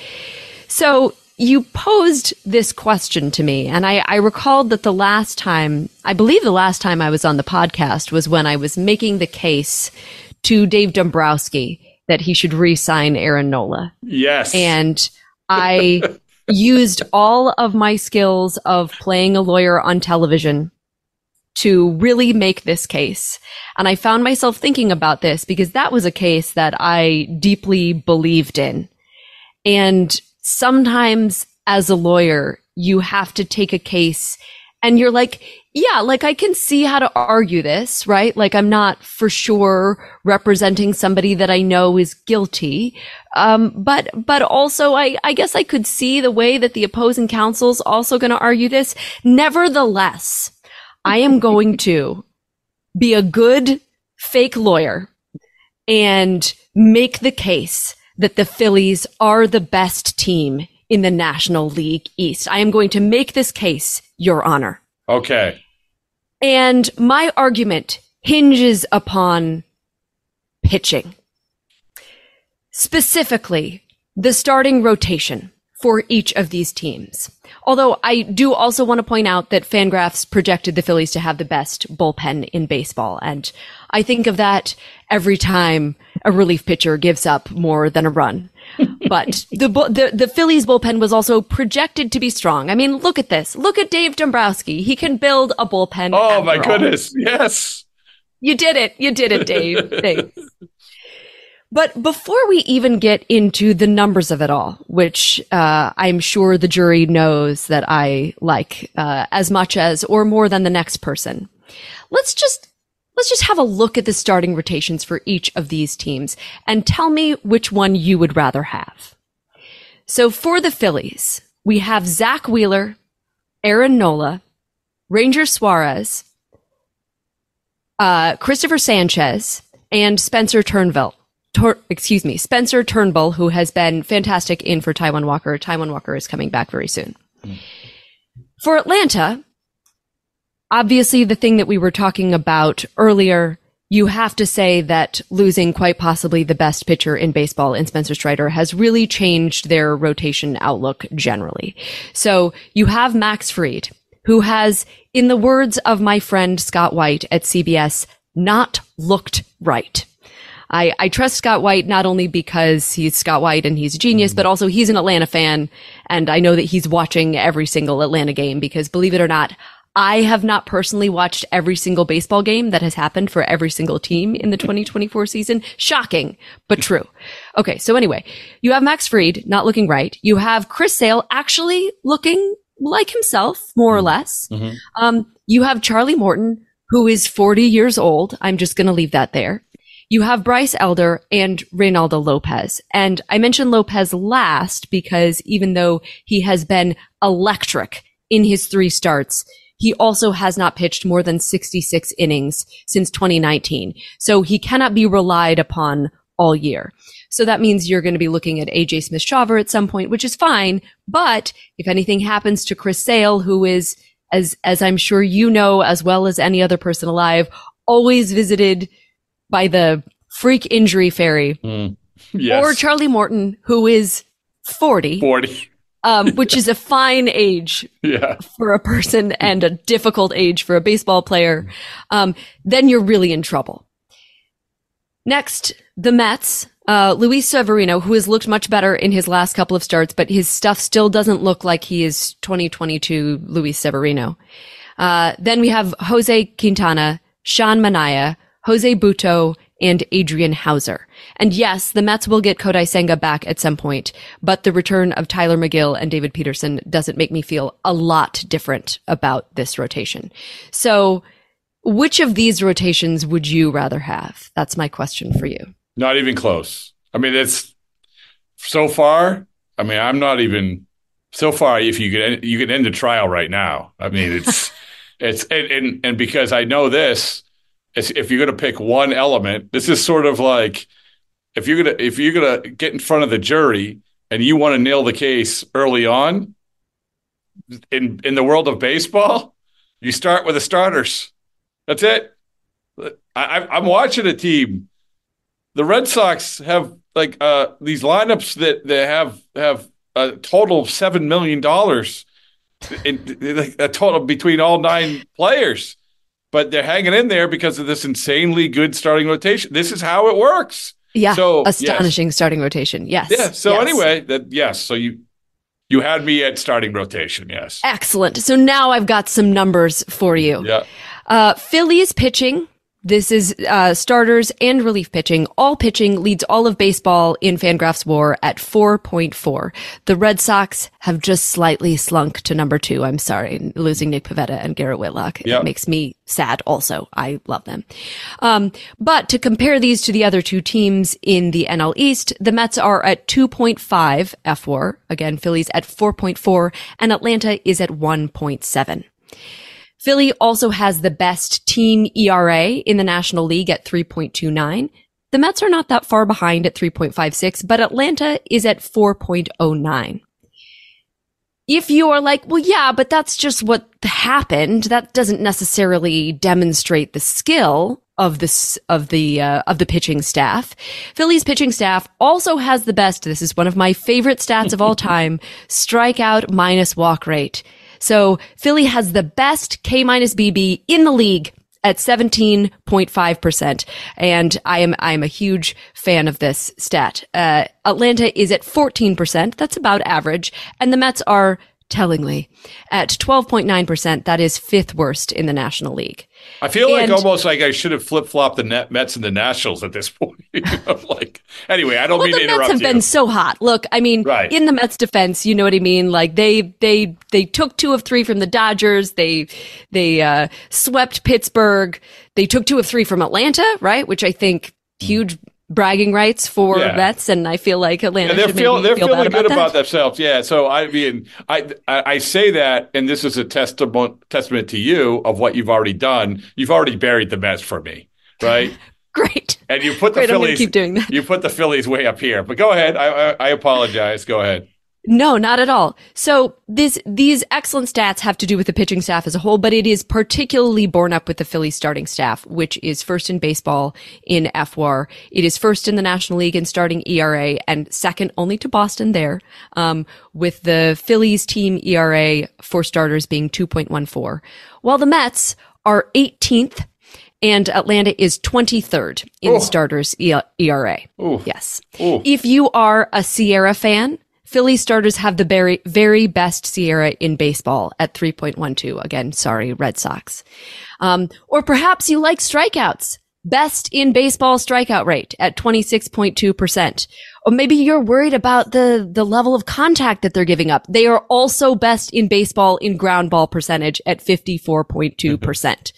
S18: So you posed this question to me, and I, I recalled that the last time, I believe the last time I was on the podcast was when I was making the case to Dave Dombrowski that he should re-sign Aaron Nola.
S6: Yes.
S18: And I used all of my skills of playing a lawyer on television to really make this case. And I found myself thinking about this because that was a case that I deeply believed in. And sometimes as a lawyer, you have to take a case and you're like, yeah, like I can see how to argue this, right? Like I'm not for sure representing somebody that I know is guilty. Um, but, but also I, I guess I could see the way that the opposing counsel's also going to argue this. Nevertheless, I am going to be a good fake lawyer and make the case that the Phillies are the best team in the National League East. I am going to make this case, Your Honor.
S6: Okay.
S18: And my argument hinges upon pitching. Specifically, the starting rotation for each of these teams. Although I do also want to point out that Fangraphs projected the Phillies to have the best bullpen in baseball. And I think of that every time a relief pitcher gives up more than a run. But the, the the Phillies bullpen was also projected to be strong. I mean, look at this. Look at Dave Dombrowski. He can build a bullpen.
S6: Oh, my
S18: all.
S6: goodness. Yes.
S18: You did it. You did it, Dave. Thanks. But before we even get into the numbers of it all, which uh, I'm sure the jury knows that I like uh, as much as or more than the next person, let's just let's just have a look at the starting rotations for each of these teams and tell me which one you would rather have. So for the Phillies, we have Zach Wheeler, Aaron Nola, Ranger Suarez, uh, Christopher Sanchez, and Spencer Turnbull. Tor- excuse me, Spencer Turnbull, who has been fantastic in for Taijuan Walker. Taijuan Walker is coming back very soon. Mm. For Atlanta, obviously the thing that we were talking about earlier, you have to say that losing quite possibly the best pitcher in baseball in Spencer Strider has really changed their rotation outlook generally. So you have Max Fried, who has, in the words of my friend Scott White at C B S, not looked right. I, I trust Scott White not only because he's Scott White and he's a genius, but also he's an Atlanta fan. And I know that he's watching every single Atlanta game because, believe it or not, I have not personally watched every single baseball game that has happened for every single team in the twenty twenty-four season. Shocking, but true. Okay, so anyway, you have Max Fried not looking right. You have Chris Sale actually looking like himself, more or less.
S6: Mm-hmm.
S18: Um, you have Charlie Morton, who is forty years old. I'm just going to leave that there. You have Bryce Elder and Reynaldo Lopez. And I mentioned Lopez last because even though he has been electric in his three starts, he also has not pitched more than sixty-six innings since twenty nineteen. So he cannot be relied upon all year. So that means you're going to be looking at A J Smith-Shawver at some point, which is fine. But if anything happens to Chris Sale, who is, as, as I'm sure you know, as well as any other person alive, always visited by the freak injury fairy,
S6: mm. yes.
S18: or Charlie Morton, who is forty.
S6: forty.
S18: Um, which is a fine age
S6: yeah.
S18: for a person and a difficult age for a baseball player, um, then you're really in trouble. Next, the Mets. Uh, Luis Severino, who has looked much better in his last couple of starts, but his stuff still doesn't look like he is twenty twenty-two Luis Severino. Uh, then we have Jose Quintana, Sean Manaea, Jose Butto, and Adrian Hauser. And yes, the Mets will get Kodai Senga back at some point, but the return of Tyler McGill and David Peterson doesn't make me feel a lot different about this rotation. So which of these rotations would you rather have? That's my question for you.
S6: Not even close. I mean, it's so far. I mean, I'm not even so far. If you could, end, you could end the trial right now. I mean, it's, it's, and, and, and because I know this, if you're going to pick one element, this is sort of like if you're going to if you're going to get in front of the jury and you want to nail the case early on in in the world of baseball, you start with the starters. That's it. I, I'm watching a team. The Red Sox have like uh, these lineups that they have have a total of seven million dollars in a total between all nine players. But they're hanging in there because of this insanely good starting rotation. This is how it works.
S18: Yeah,
S6: so,
S18: astonishing
S6: yes.
S18: starting rotation. Yes.
S6: Yeah. So
S18: yes.
S6: anyway, that yes. So you you had me at starting rotation. Yes.
S18: Excellent. So now I've got some numbers for you.
S6: Yeah.
S18: Uh, Phillies pitching. This is uh, starters and relief pitching. All pitching leads all of baseball in Fangraphs WAR at four point four. The Red Sox have just slightly slunk to number two. I'm sorry, losing Nick Pivetta and Garrett Whitlock.
S6: Yep.
S18: It makes me sad also. I love them. Um, but to compare these to the other two teams in the N L East, the Mets are at two point five F WAR. Again, Phillies at four point four, and Atlanta is at one point seven. Philly also has the best team E R A in the National League at three point two nine. The Mets are not that far behind at three point five six, but Atlanta is at four point oh nine. If you are like, well, yeah, but that's just what happened, that doesn't necessarily demonstrate the skill of this of the uh, of the pitching staff. Philly's pitching staff also has the best. This is one of my favorite stats of all time: strikeout minus walk rate. So Philly has the best K minus B B in the league at seventeen point five percent. And I am, I am a huge fan of this stat. Uh, Atlanta is at fourteen percent. That's about average. And the Mets are tellingly at twelve point nine percent. That is fifth worst in the National League.
S6: I feel
S18: and,
S6: like almost like I should have flip-flopped the net Mets and the Nationals at this point. You know, like, anyway, I don't
S18: well,
S6: mean to interrupt you.
S18: the Mets have
S6: you.
S18: been so hot. Look, I mean,
S6: right.
S18: in the Mets' defense, you know what I mean? Like they, they, they took two of three from the Dodgers. They, they, uh, swept Pittsburgh. They took two of three from Atlanta, right? Which I think huge bragging rights for
S6: yeah.
S18: Mets, and I feel like Atlanta
S6: yeah, they're
S18: should
S6: feel,
S18: maybe
S6: they're
S18: feel
S6: feeling
S18: bad
S6: good
S18: about,
S6: about
S18: that.
S6: themselves. Yeah. So I mean, I, I I say that, and this is a testament testament to you of what you've already done. You've already buried the Mets for me, right?
S18: Great.
S6: And you put the
S18: Great,
S6: Phillies.
S18: I'm gonna keep doing that.
S6: You put the Phillies way up here. But go ahead. I I, I apologize. Go ahead.
S18: No, not at all. So this, these excellent stats have to do with the pitching staff as a whole, but it is particularly borne up with the Phillies starting staff, which is first in baseball in F WAR. It is first in the National League in starting E R A and second only to Boston there, um, with the Phillies team E R A for starters being two point one four, while the Mets are eighteenth and Atlanta is twenty-third in
S6: Ooh.
S18: starters E R A.
S6: Ooh.
S18: Yes.
S6: Ooh.
S18: If you are a Sierra fan, Philly starters have the very, very best S I E R A in baseball at three point one two. Again, sorry, Red Sox. Um, or perhaps you like strikeouts. Best in baseball strikeout rate at twenty-six point two percent. Or maybe you're worried about the, the level of contact that they're giving up. They are also best in baseball in ground ball percentage at fifty-four point two percent.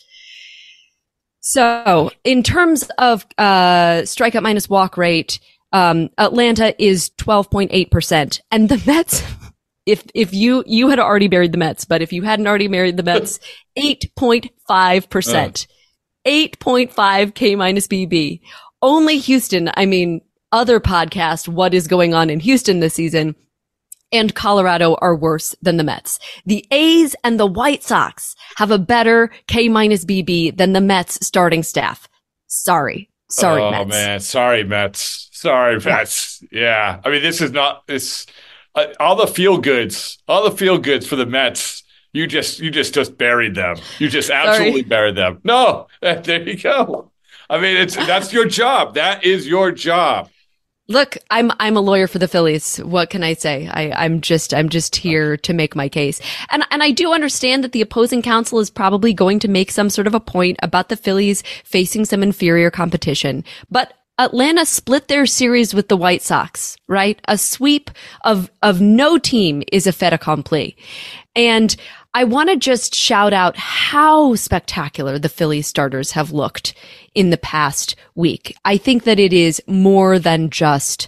S18: So in terms of, uh, strikeout minus walk rate, um, Atlanta is twelve point eight percent. And the Mets, if, if you, you had already buried the Mets, but if you hadn't already buried the Mets, eight point five percent. Uh. eight point five K minus B B. Only Houston, I mean, other podcast, What is Going On in Houston this season, and Colorado are worse than the Mets. The A's and the White Sox have a better K minus B B than the Mets starting staff. Sorry. Sorry,
S6: oh,
S18: Mets.
S6: Oh, man. Sorry, Mets. Sorry, Mets. Yeah. yeah. I mean, this is not, this, uh, all the feel goods, all the feel goods for the Mets. You just, you just, just buried them. You just absolutely Sorry. buried them. No, there you go. I mean, it's, that's your job. That is your job.
S18: Look, I'm, I'm a lawyer for the Phillies. What can I say? I, I'm just, I'm just here to make my case. And, and I do understand that the opposing counsel is probably going to make some sort of a point about the Phillies facing some inferior competition. But Atlanta split their series with the White Sox, right? A sweep of, of no team is a fait accompli. And I want to just shout out how spectacular the Phillies starters have looked in the past week. I think that it is more than just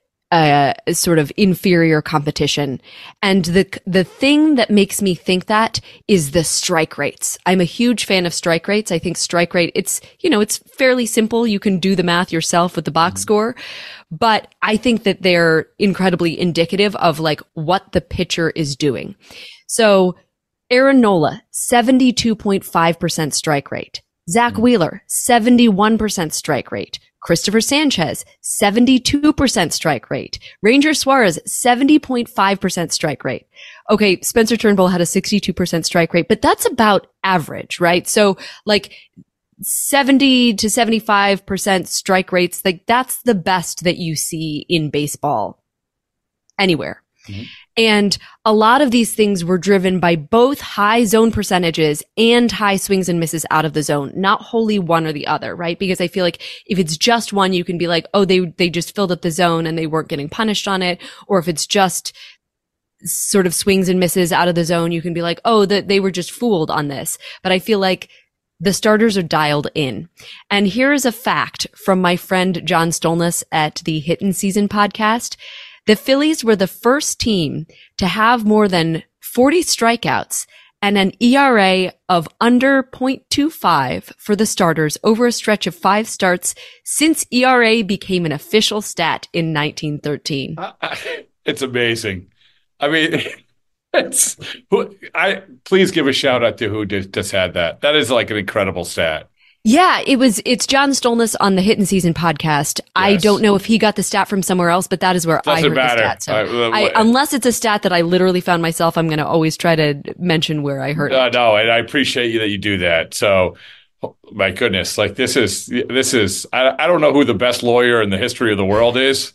S18: a sort of inferior competition. And the the thing that makes me think that is the strike rates. I'm a huge fan of strike rates. I think strike rate, it's, you know, it's fairly simple. You can do the math yourself with the box mm-hmm. score. But I think that they're incredibly indicative of like what the pitcher is doing. So Aaron Nola, seventy-two point five percent strike rate. Zach Wheeler, seventy-one percent strike rate. Christopher Sanchez, seventy-two percent strike rate. Ranger Suarez, seventy point five percent strike rate. Okay, Spencer Turnbull had a sixty-two percent strike rate, but that's about average, right? So like seventy to seventy-five percent strike rates, like that's the best that you see in baseball anywhere. Mm-hmm. And a lot of these things were driven by both high zone percentages and high swings and misses out of the zone, not wholly one or the other, right? Because I feel like if it's just one, you can be like, oh, they, they just filled up the zone and they weren't getting punished on it. Or if it's just sort of swings and misses out of the zone, you can be like, oh, that they were just fooled on this. But I feel like the starters are dialed in. And here is a fact from my friend John Stolness at the Hittin' Season podcast. The Phillies were the first team to have more than forty strikeouts and an E R A of under point two five for the starters over a stretch of five starts since E R A became an official stat in nineteen thirteen.
S6: It's amazing. I mean, it's I please give a shout out to who just, just had that. That is like an incredible stat.
S18: Yeah, it was, it's John Stolness on the Hittin' Season podcast. Yes. I don't know if he got the stat from somewhere else, but that is where
S6: Doesn't
S18: I heard
S6: matter.
S18: the stat. So uh, I, unless it's a stat that I literally found myself, I'm going to always try to mention where I heard
S6: uh,
S18: it.
S6: No, and I appreciate you that you do that. So, my goodness, like this is, this is, I, I don't know who the best lawyer in the history of the world is,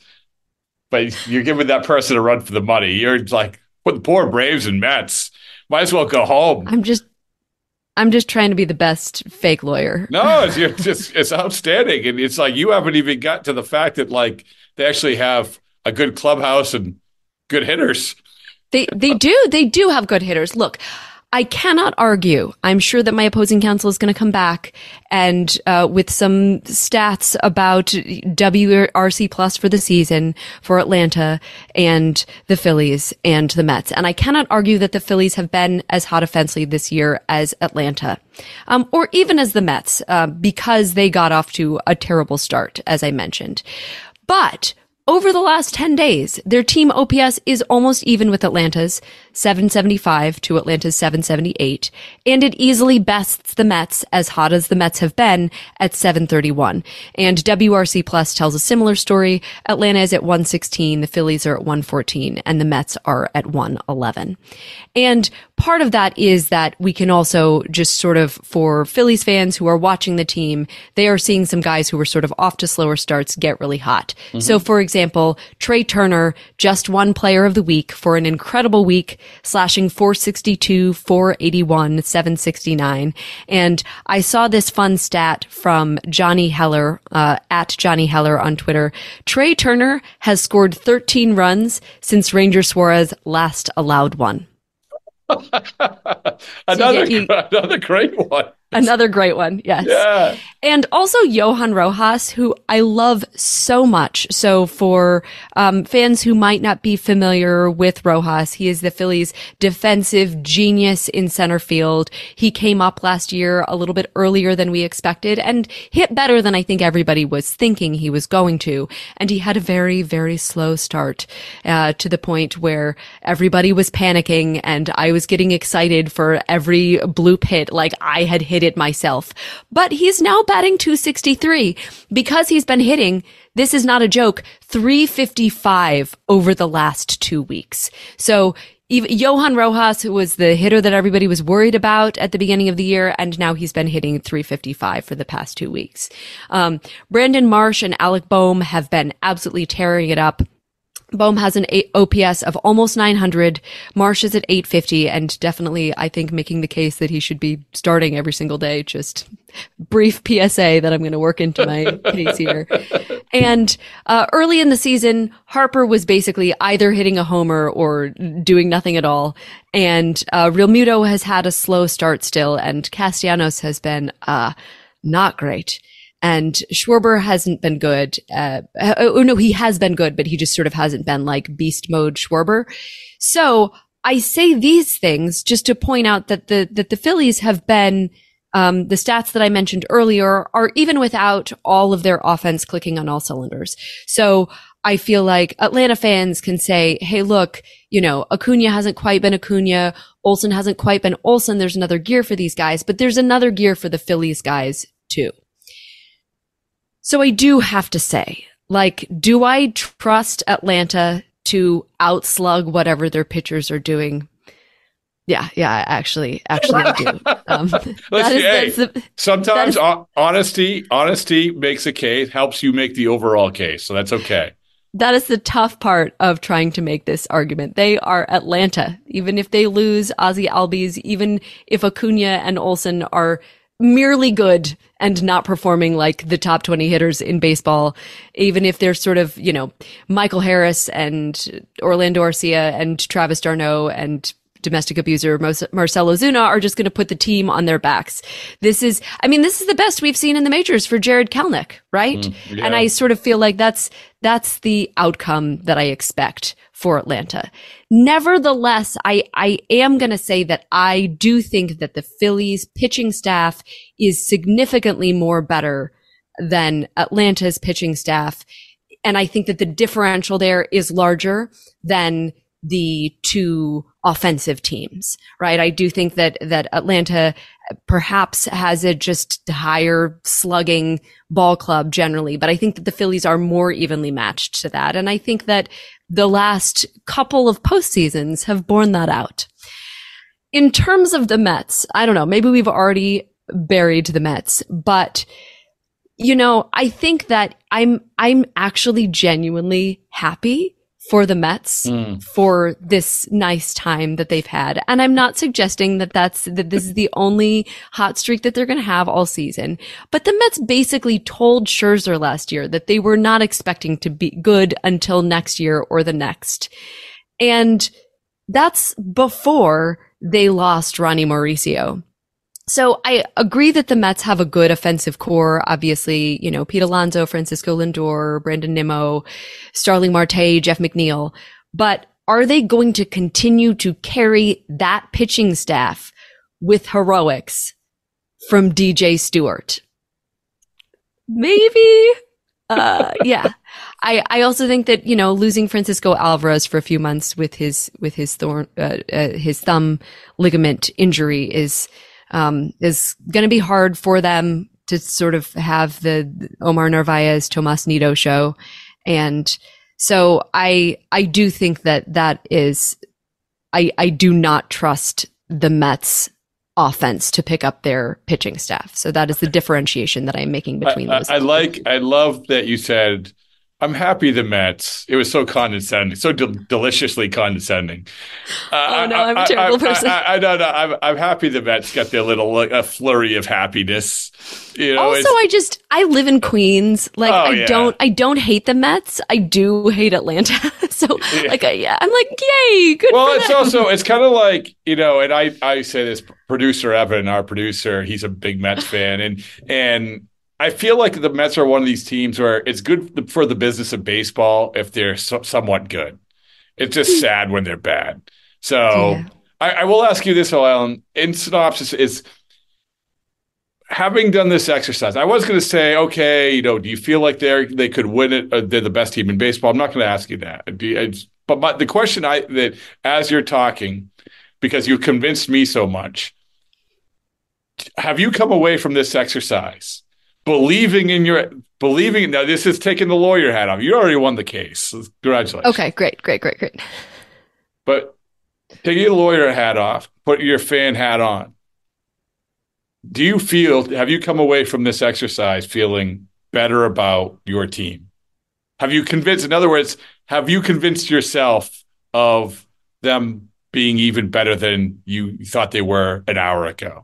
S6: but you're giving that person a run for the money. You're like, with the poor Braves and Mets, might as well go home.
S18: I'm just, I'm just trying to be the best fake lawyer.
S6: No, it's you're just it's outstanding, and it's like you haven't even got to the fact that like they actually have a good clubhouse and good hitters.
S18: They they do they do have good hitters. Look, I cannot argue. I'm sure that my opposing counsel is going to come back and uh, with some stats about W R C plus for the season for Atlanta and the Phillies and the Mets. And I cannot argue that the Phillies have been as hot offensively this year as Atlanta, um, or even as the Mets, uh, because they got off to a terrible start, as I mentioned. But over the last ten days, their team O P S is almost even with Atlanta's, seven seventy-five to Atlanta's seven seventy-eight, and it easily bests the Mets, as hot as the Mets have been, at seven thirty-one. And W R C Plus tells a similar story. Atlanta is at one sixteen, the Phillies are at one fourteen, and the Mets are at one eleven. And part of that is that we can also just sort of, for Phillies fans who are watching the team, they are seeing some guys who were sort of off to slower starts get really hot. Mm-hmm. So, for example, Trey Turner just won Player of the Week for an incredible week, slashing four sixty-two, four eighty-one, seven sixty-nine. And I saw this fun stat from Johnny Heller, uh, at Johnny Heller on Twitter. Trey Turner has scored thirteen runs since Ranger Suarez last allowed one.
S6: another,
S18: so you,
S6: another great one.
S18: Another great one, yes.
S6: Yeah.
S18: And also Johan Rojas, who I love so much. So for um fans who might not be familiar with Rojas, he is the Phillies' defensive genius in center field. He came up last year a little bit earlier than we expected and hit better than I think everybody was thinking he was going to. And he had a very, very slow start, uh, to the point where everybody was panicking and I was getting excited for every bloop hit like I had hit it myself. But he's now batting two sixty-three because he's been hitting, this is not a joke, three fifty-five over the last two weeks. So even Johan Rojas, who was the hitter that everybody was worried about at the beginning of the year, and now he's been hitting three fifty-five for the past two weeks. Um, Brandon Marsh and Alec Boehm have been absolutely tearing it up. Boehm has an O P S of almost nine hundred. Marsh is at eight fifty, and definitely, I think, making the case that he should be starting every single day. Just brief P S A that I'm going to work into my case here. And uh, early in the season, Harper was basically either hitting a homer or doing nothing at all. And uh, Real Muto has had a slow start still, and Castellanos has been uh not great. And Schwarber hasn't been good. Uh, oh no, he has been good, but he just sort of hasn't been like beast mode Schwarber. So I say these things just to point out that the, that the Phillies have been, um, the stats that I mentioned earlier are even without all of their offense clicking on all cylinders. So I feel like Atlanta fans can say, hey, look, you know, Acuna hasn't quite been Acuna. Olsen hasn't quite been Olsen. There's another gear for these guys, but there's another gear for the Phillies guys too. So I do have to say, like, do I trust Atlanta to outslug whatever their pitchers are doing? Yeah, yeah, actually, actually I do. Um, that is,
S6: hey,
S18: that's the,
S6: sometimes
S18: that is,
S6: honesty, honesty makes a case, helps you make the overall case. So that's okay.
S18: That is the tough part of trying to make this argument. They are Atlanta. Even if they lose Ozzie Albies, even if Acuna and Olsen are merely good and not performing like the top twenty hitters in baseball, even if they're sort of, you know, Michael Harris and Orlando Arcia and Travis d'Arnaud and domestic abuser Marcell Ozuna are just going to put the team on their backs. This is, I mean, this is the best we've seen in the majors for Jared Kelenic, right? Mm, yeah. And I sort of feel like that's, that's the outcome that I expect for Atlanta. Nevertheless, I, I am going to say that I do think that the Phillies pitching staff is significantly more better than Atlanta's pitching staff. And I think that the differential there is larger than the two offensive teams, right? I do think that, that Atlanta perhaps has a just higher slugging ball club generally, but I think that the Phillies are more evenly matched to that. And I think that the last couple of postseasons have borne that out. In terms of the Mets, I don't know, maybe we've already buried the Mets, but you know, I think that I'm, I'm actually genuinely happy for the Mets mm. for this nice time that they've had. And I'm not suggesting that that's, that this is the only hot streak that they're going to have all season. But the Mets basically told Scherzer last year that they were not expecting to be good until next year or the next. And that's before they lost Ronnie Mauricio. So I agree that the Mets have a good offensive core. Obviously, you know, Pete Alonso, Francisco Lindor, Brandon Nimmo, Starling Marte, Jeff McNeil. But are they going to continue to carry that pitching staff with heroics from D J Stewart? Maybe. Uh, yeah. I, I also think that, you know, losing Francisco Alvarez for a few months with his, with his thorn, uh, uh, his thumb ligament injury is, Um, is going to be hard for them to sort of have the Omar Narvaez, Tomas Nido show. And so I, I do think that that is, I, I do not trust the Mets offense to pick up their pitching staff. So that is the differentiation that I'm making between
S6: I,
S18: those.
S6: I, I like, I love that you said, I'm happy the Mets. It was so condescending, so de- deliciously condescending. Uh,
S18: oh no,
S6: I,
S18: I'm a
S6: I,
S18: terrible
S6: I,
S18: person.
S6: I, I, I don't know. I'm, I'm happy the Mets got their little like, a flurry of happiness. You know,
S18: also, I just I live in Queens. Like
S6: Oh,
S18: I
S6: yeah.
S18: don't I don't hate the Mets. I do hate Atlanta. so
S6: Yeah.
S18: like I, yeah, I'm like yay, good.
S6: Well,
S18: for
S6: it's
S18: them.
S6: also it's kind of like, you know, and I I say this, producer Evan, our producer, he's a big Mets fan, and and. I feel like the Mets are one of these teams where it's good for the business of baseball if they're so, somewhat good. It's just sad when they're bad. So
S18: Yeah.
S6: I, I will ask you this, Alan. In synopsis, is having done this exercise, I was going to say, okay, you know, do you feel like they're they could win it? Or they're the best team in baseball. I'm not going to ask you that. Do you- it's- but my, the question I that as you're talking, because you convinced me so much, have you come away from this exercise believing in your believing? Now, this is taking the lawyer hat off. You already won the case. Congratulations.
S18: Okay, great, great, great, great.
S6: But taking your lawyer hat off, put your fan hat on. Do you feel, have you come away from this exercise feeling better about your team? Have you convinced, in other words, have you convinced yourself of them being even better than you thought they were an hour ago?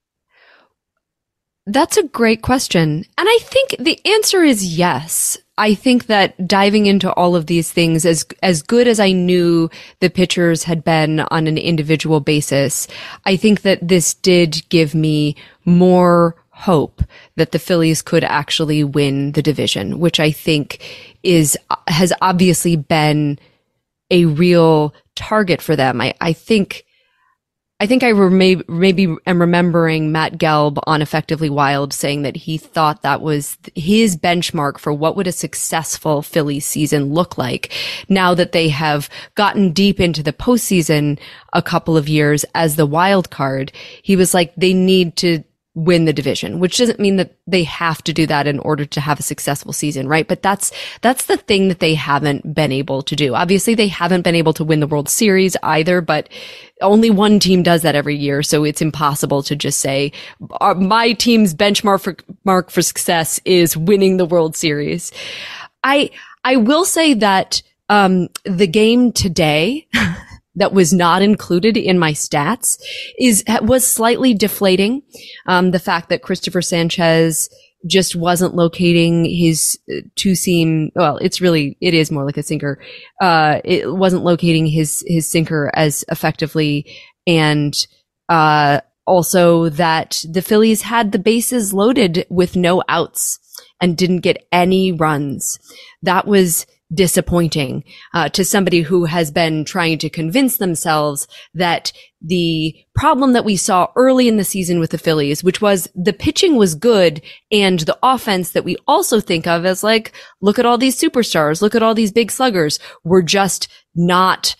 S18: That's a great question. And I think the answer is yes. I think that diving into all of these things, as as good as I knew the pitchers had been on an individual basis, I think that this did give me more hope that the Phillies could actually win the division, which I think is has obviously been a real target for them. I, I think I think I rem- maybe am remembering Matt Gelb on Effectively Wild saying that he thought that was his benchmark for what would a successful Phillies season look like. Now that they have gotten deep into the postseason a couple of years as the wild card, he was like, they need to win the division, which doesn't mean that they have to do that in order to have a successful season, right? But that's, that's the thing that they haven't been able to do. Obviously, they haven't been able to win the World Series either, but only one team does that every year. So it's impossible to just say, uh, my team's benchmark for, mark for success is winning the World Series. I, I will say that, um, the game today, that was not included in my stats is was slightly deflating. Um, the fact that Christopher Sanchez just wasn't locating his two seam. Well, it's really, it is more like a sinker. Uh, it wasn't locating his, his sinker as effectively. And, uh, also that the Phillies had the bases loaded with no outs and didn't get any runs. That was disappointing uh, to somebody who has been trying to convince themselves that the problem that we saw early in the season with the Phillies, which was the pitching was good and the offense that we also think of as like, look at all these superstars, look at all these big sluggers, were just not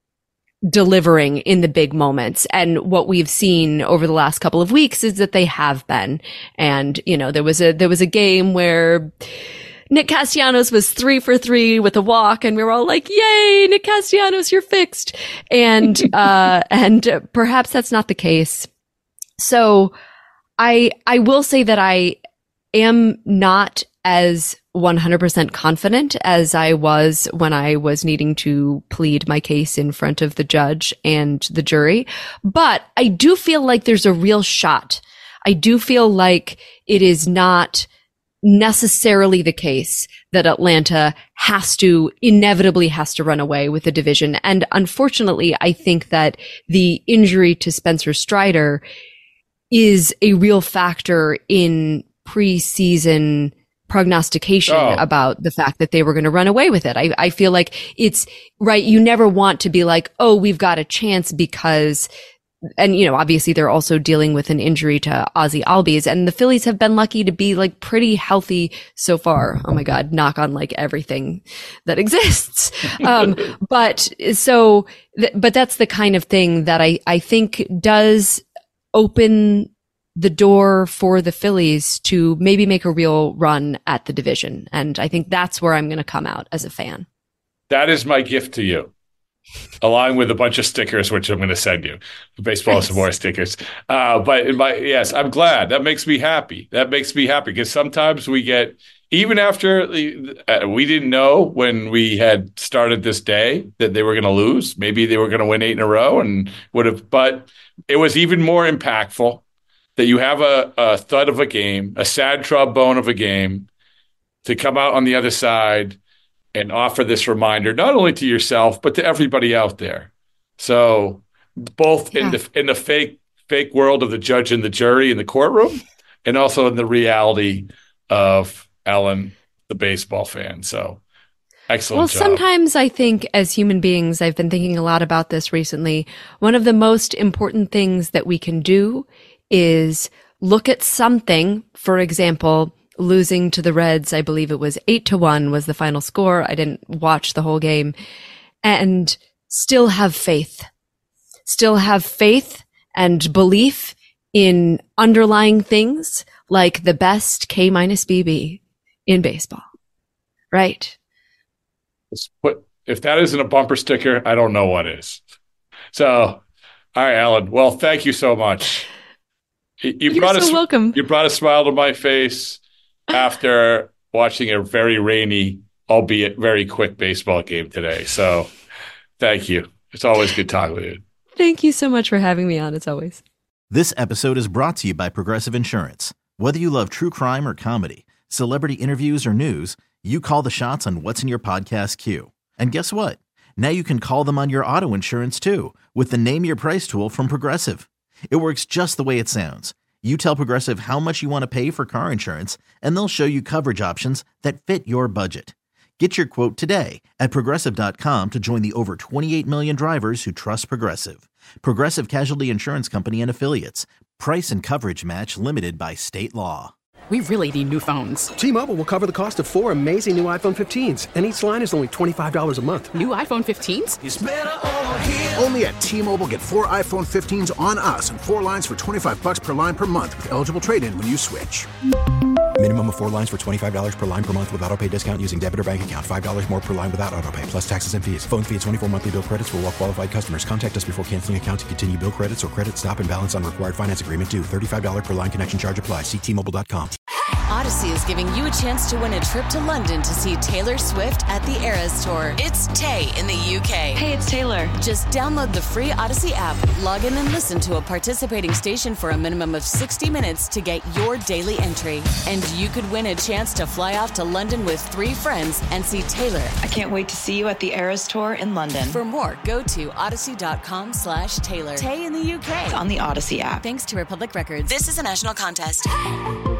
S18: delivering in the big moments. And what we've seen over the last couple of weeks is that they have been. And, you know, there was a, there was a game where Nick Castellanos was three for three with a walk, and we were all like, yay, Nick Castellanos, you're fixed. And, uh, and perhaps that's not the case. So I, I will say that I am not as one hundred percent confident as I was when I was needing to plead my case in front of the judge and the jury. But I do feel like there's a real shot. I do feel like it is not necessarily the case that Atlanta has to, inevitably has to run away with the division. And unfortunately, I think that the injury to Spencer Strider is a real factor in preseason prognostication oh. about the fact that they were going to run away with it. I, I feel like it's right. You never want to be like, oh, we've got a chance because, and, you know, obviously they're also dealing with an injury to Ozzie Albies, and the Phillies have been lucky to be like pretty healthy so far. Oh my God, knock on like everything that exists. Um, but so, th- but that's the kind of thing that I, I think does open the door for the Phillies to maybe make a real run at the division. And I think that's where I'm going to come out as a fan.
S6: That is my gift to you. along with a bunch of stickers, which I'm going to send you. Baseball nice. Some more stickers. Uh, but in my, yes, I'm glad. That makes me happy. That makes me happy because sometimes we get, even after uh, we didn't know when we had started this day that they were going to lose. Maybe they were going to win eight in a row and would have, but it was even more impactful that you have a, a thud of a game, a sad trombone of a game, to come out on the other side and offer this reminder, not only to yourself, but to everybody out there. So both yeah. in the in the fake fake world of the judge and the jury in the courtroom, and also in the reality of Ellen, the baseball fan. So excellent
S18: well,
S6: job.
S18: Sometimes I think as human beings, I've been thinking a lot about this recently. One of the most important things that we can do is look at something, for example, losing to the Reds, I believe it was eight to one was the final score. I didn't watch the whole game, and still have faith, still have faith and belief in underlying things like the best K minus B B in baseball. Right.
S6: But if that isn't a bumper sticker, I don't know what is. So, all right, Ellen. Well, thank you so much. You
S18: You're
S6: brought
S18: so
S6: a,
S18: welcome.
S6: You brought a smile to my face after watching a very rainy, albeit very quick baseball game today. So thank you. It's always good talking with you.
S18: Thank you so much for having me on, as always.
S1: This episode is brought to you by Progressive Insurance. Whether you love true crime or comedy, celebrity interviews or news, you call the shots on what's in your podcast queue. And guess what? Now you can call them on your auto insurance too with the Name Your Price tool from Progressive. It works just the way it sounds. You tell Progressive how much you want to pay for car insurance, and they'll show you coverage options that fit your budget. Get your quote today at Progressive dot com to join the over twenty-eight million drivers who trust Progressive. Progressive Casualty Insurance Company and Affiliates. Price and coverage match limited by state law.
S4: We really need new phones.
S5: T-Mobile will cover the cost of four amazing new iPhone fifteens, and each line is only twenty-five dollars a month.
S4: New iPhone fifteens?
S7: It's better over here. Only at T-Mobile, get four iPhone fifteens on us and four lines for twenty-five dollars per line per month with eligible trade-in when you switch.
S8: Minimum of four lines for twenty-five dollars per line per month with autopay discount using debit or bank account. five dollars more per line without autopay, plus taxes and fees. Phone fee at twenty-four monthly bill credits for well-qualified customers. Contact us before canceling account to continue bill credits or credit stop and balance on required finance agreement due. thirty-five dollars per line connection charge applies. See T Mobile dot com.
S19: Odyssey is giving you a chance to win a trip to London to see Taylor Swift at the Eras Tour. It's Tay in the U K.
S20: Hey, it's Taylor.
S19: Just download the free Odyssey app, log in and listen to a participating station for a minimum of sixty minutes to get your daily entry. And you could win a chance to fly off to London with three friends and see Taylor.
S20: I can't wait to see you at the Eras Tour in London.
S19: For more, go to odyssey.com slash Taylor. Tay in the U K.
S20: It's on the Odyssey app.
S19: Thanks to Republic Records. This is a national contest.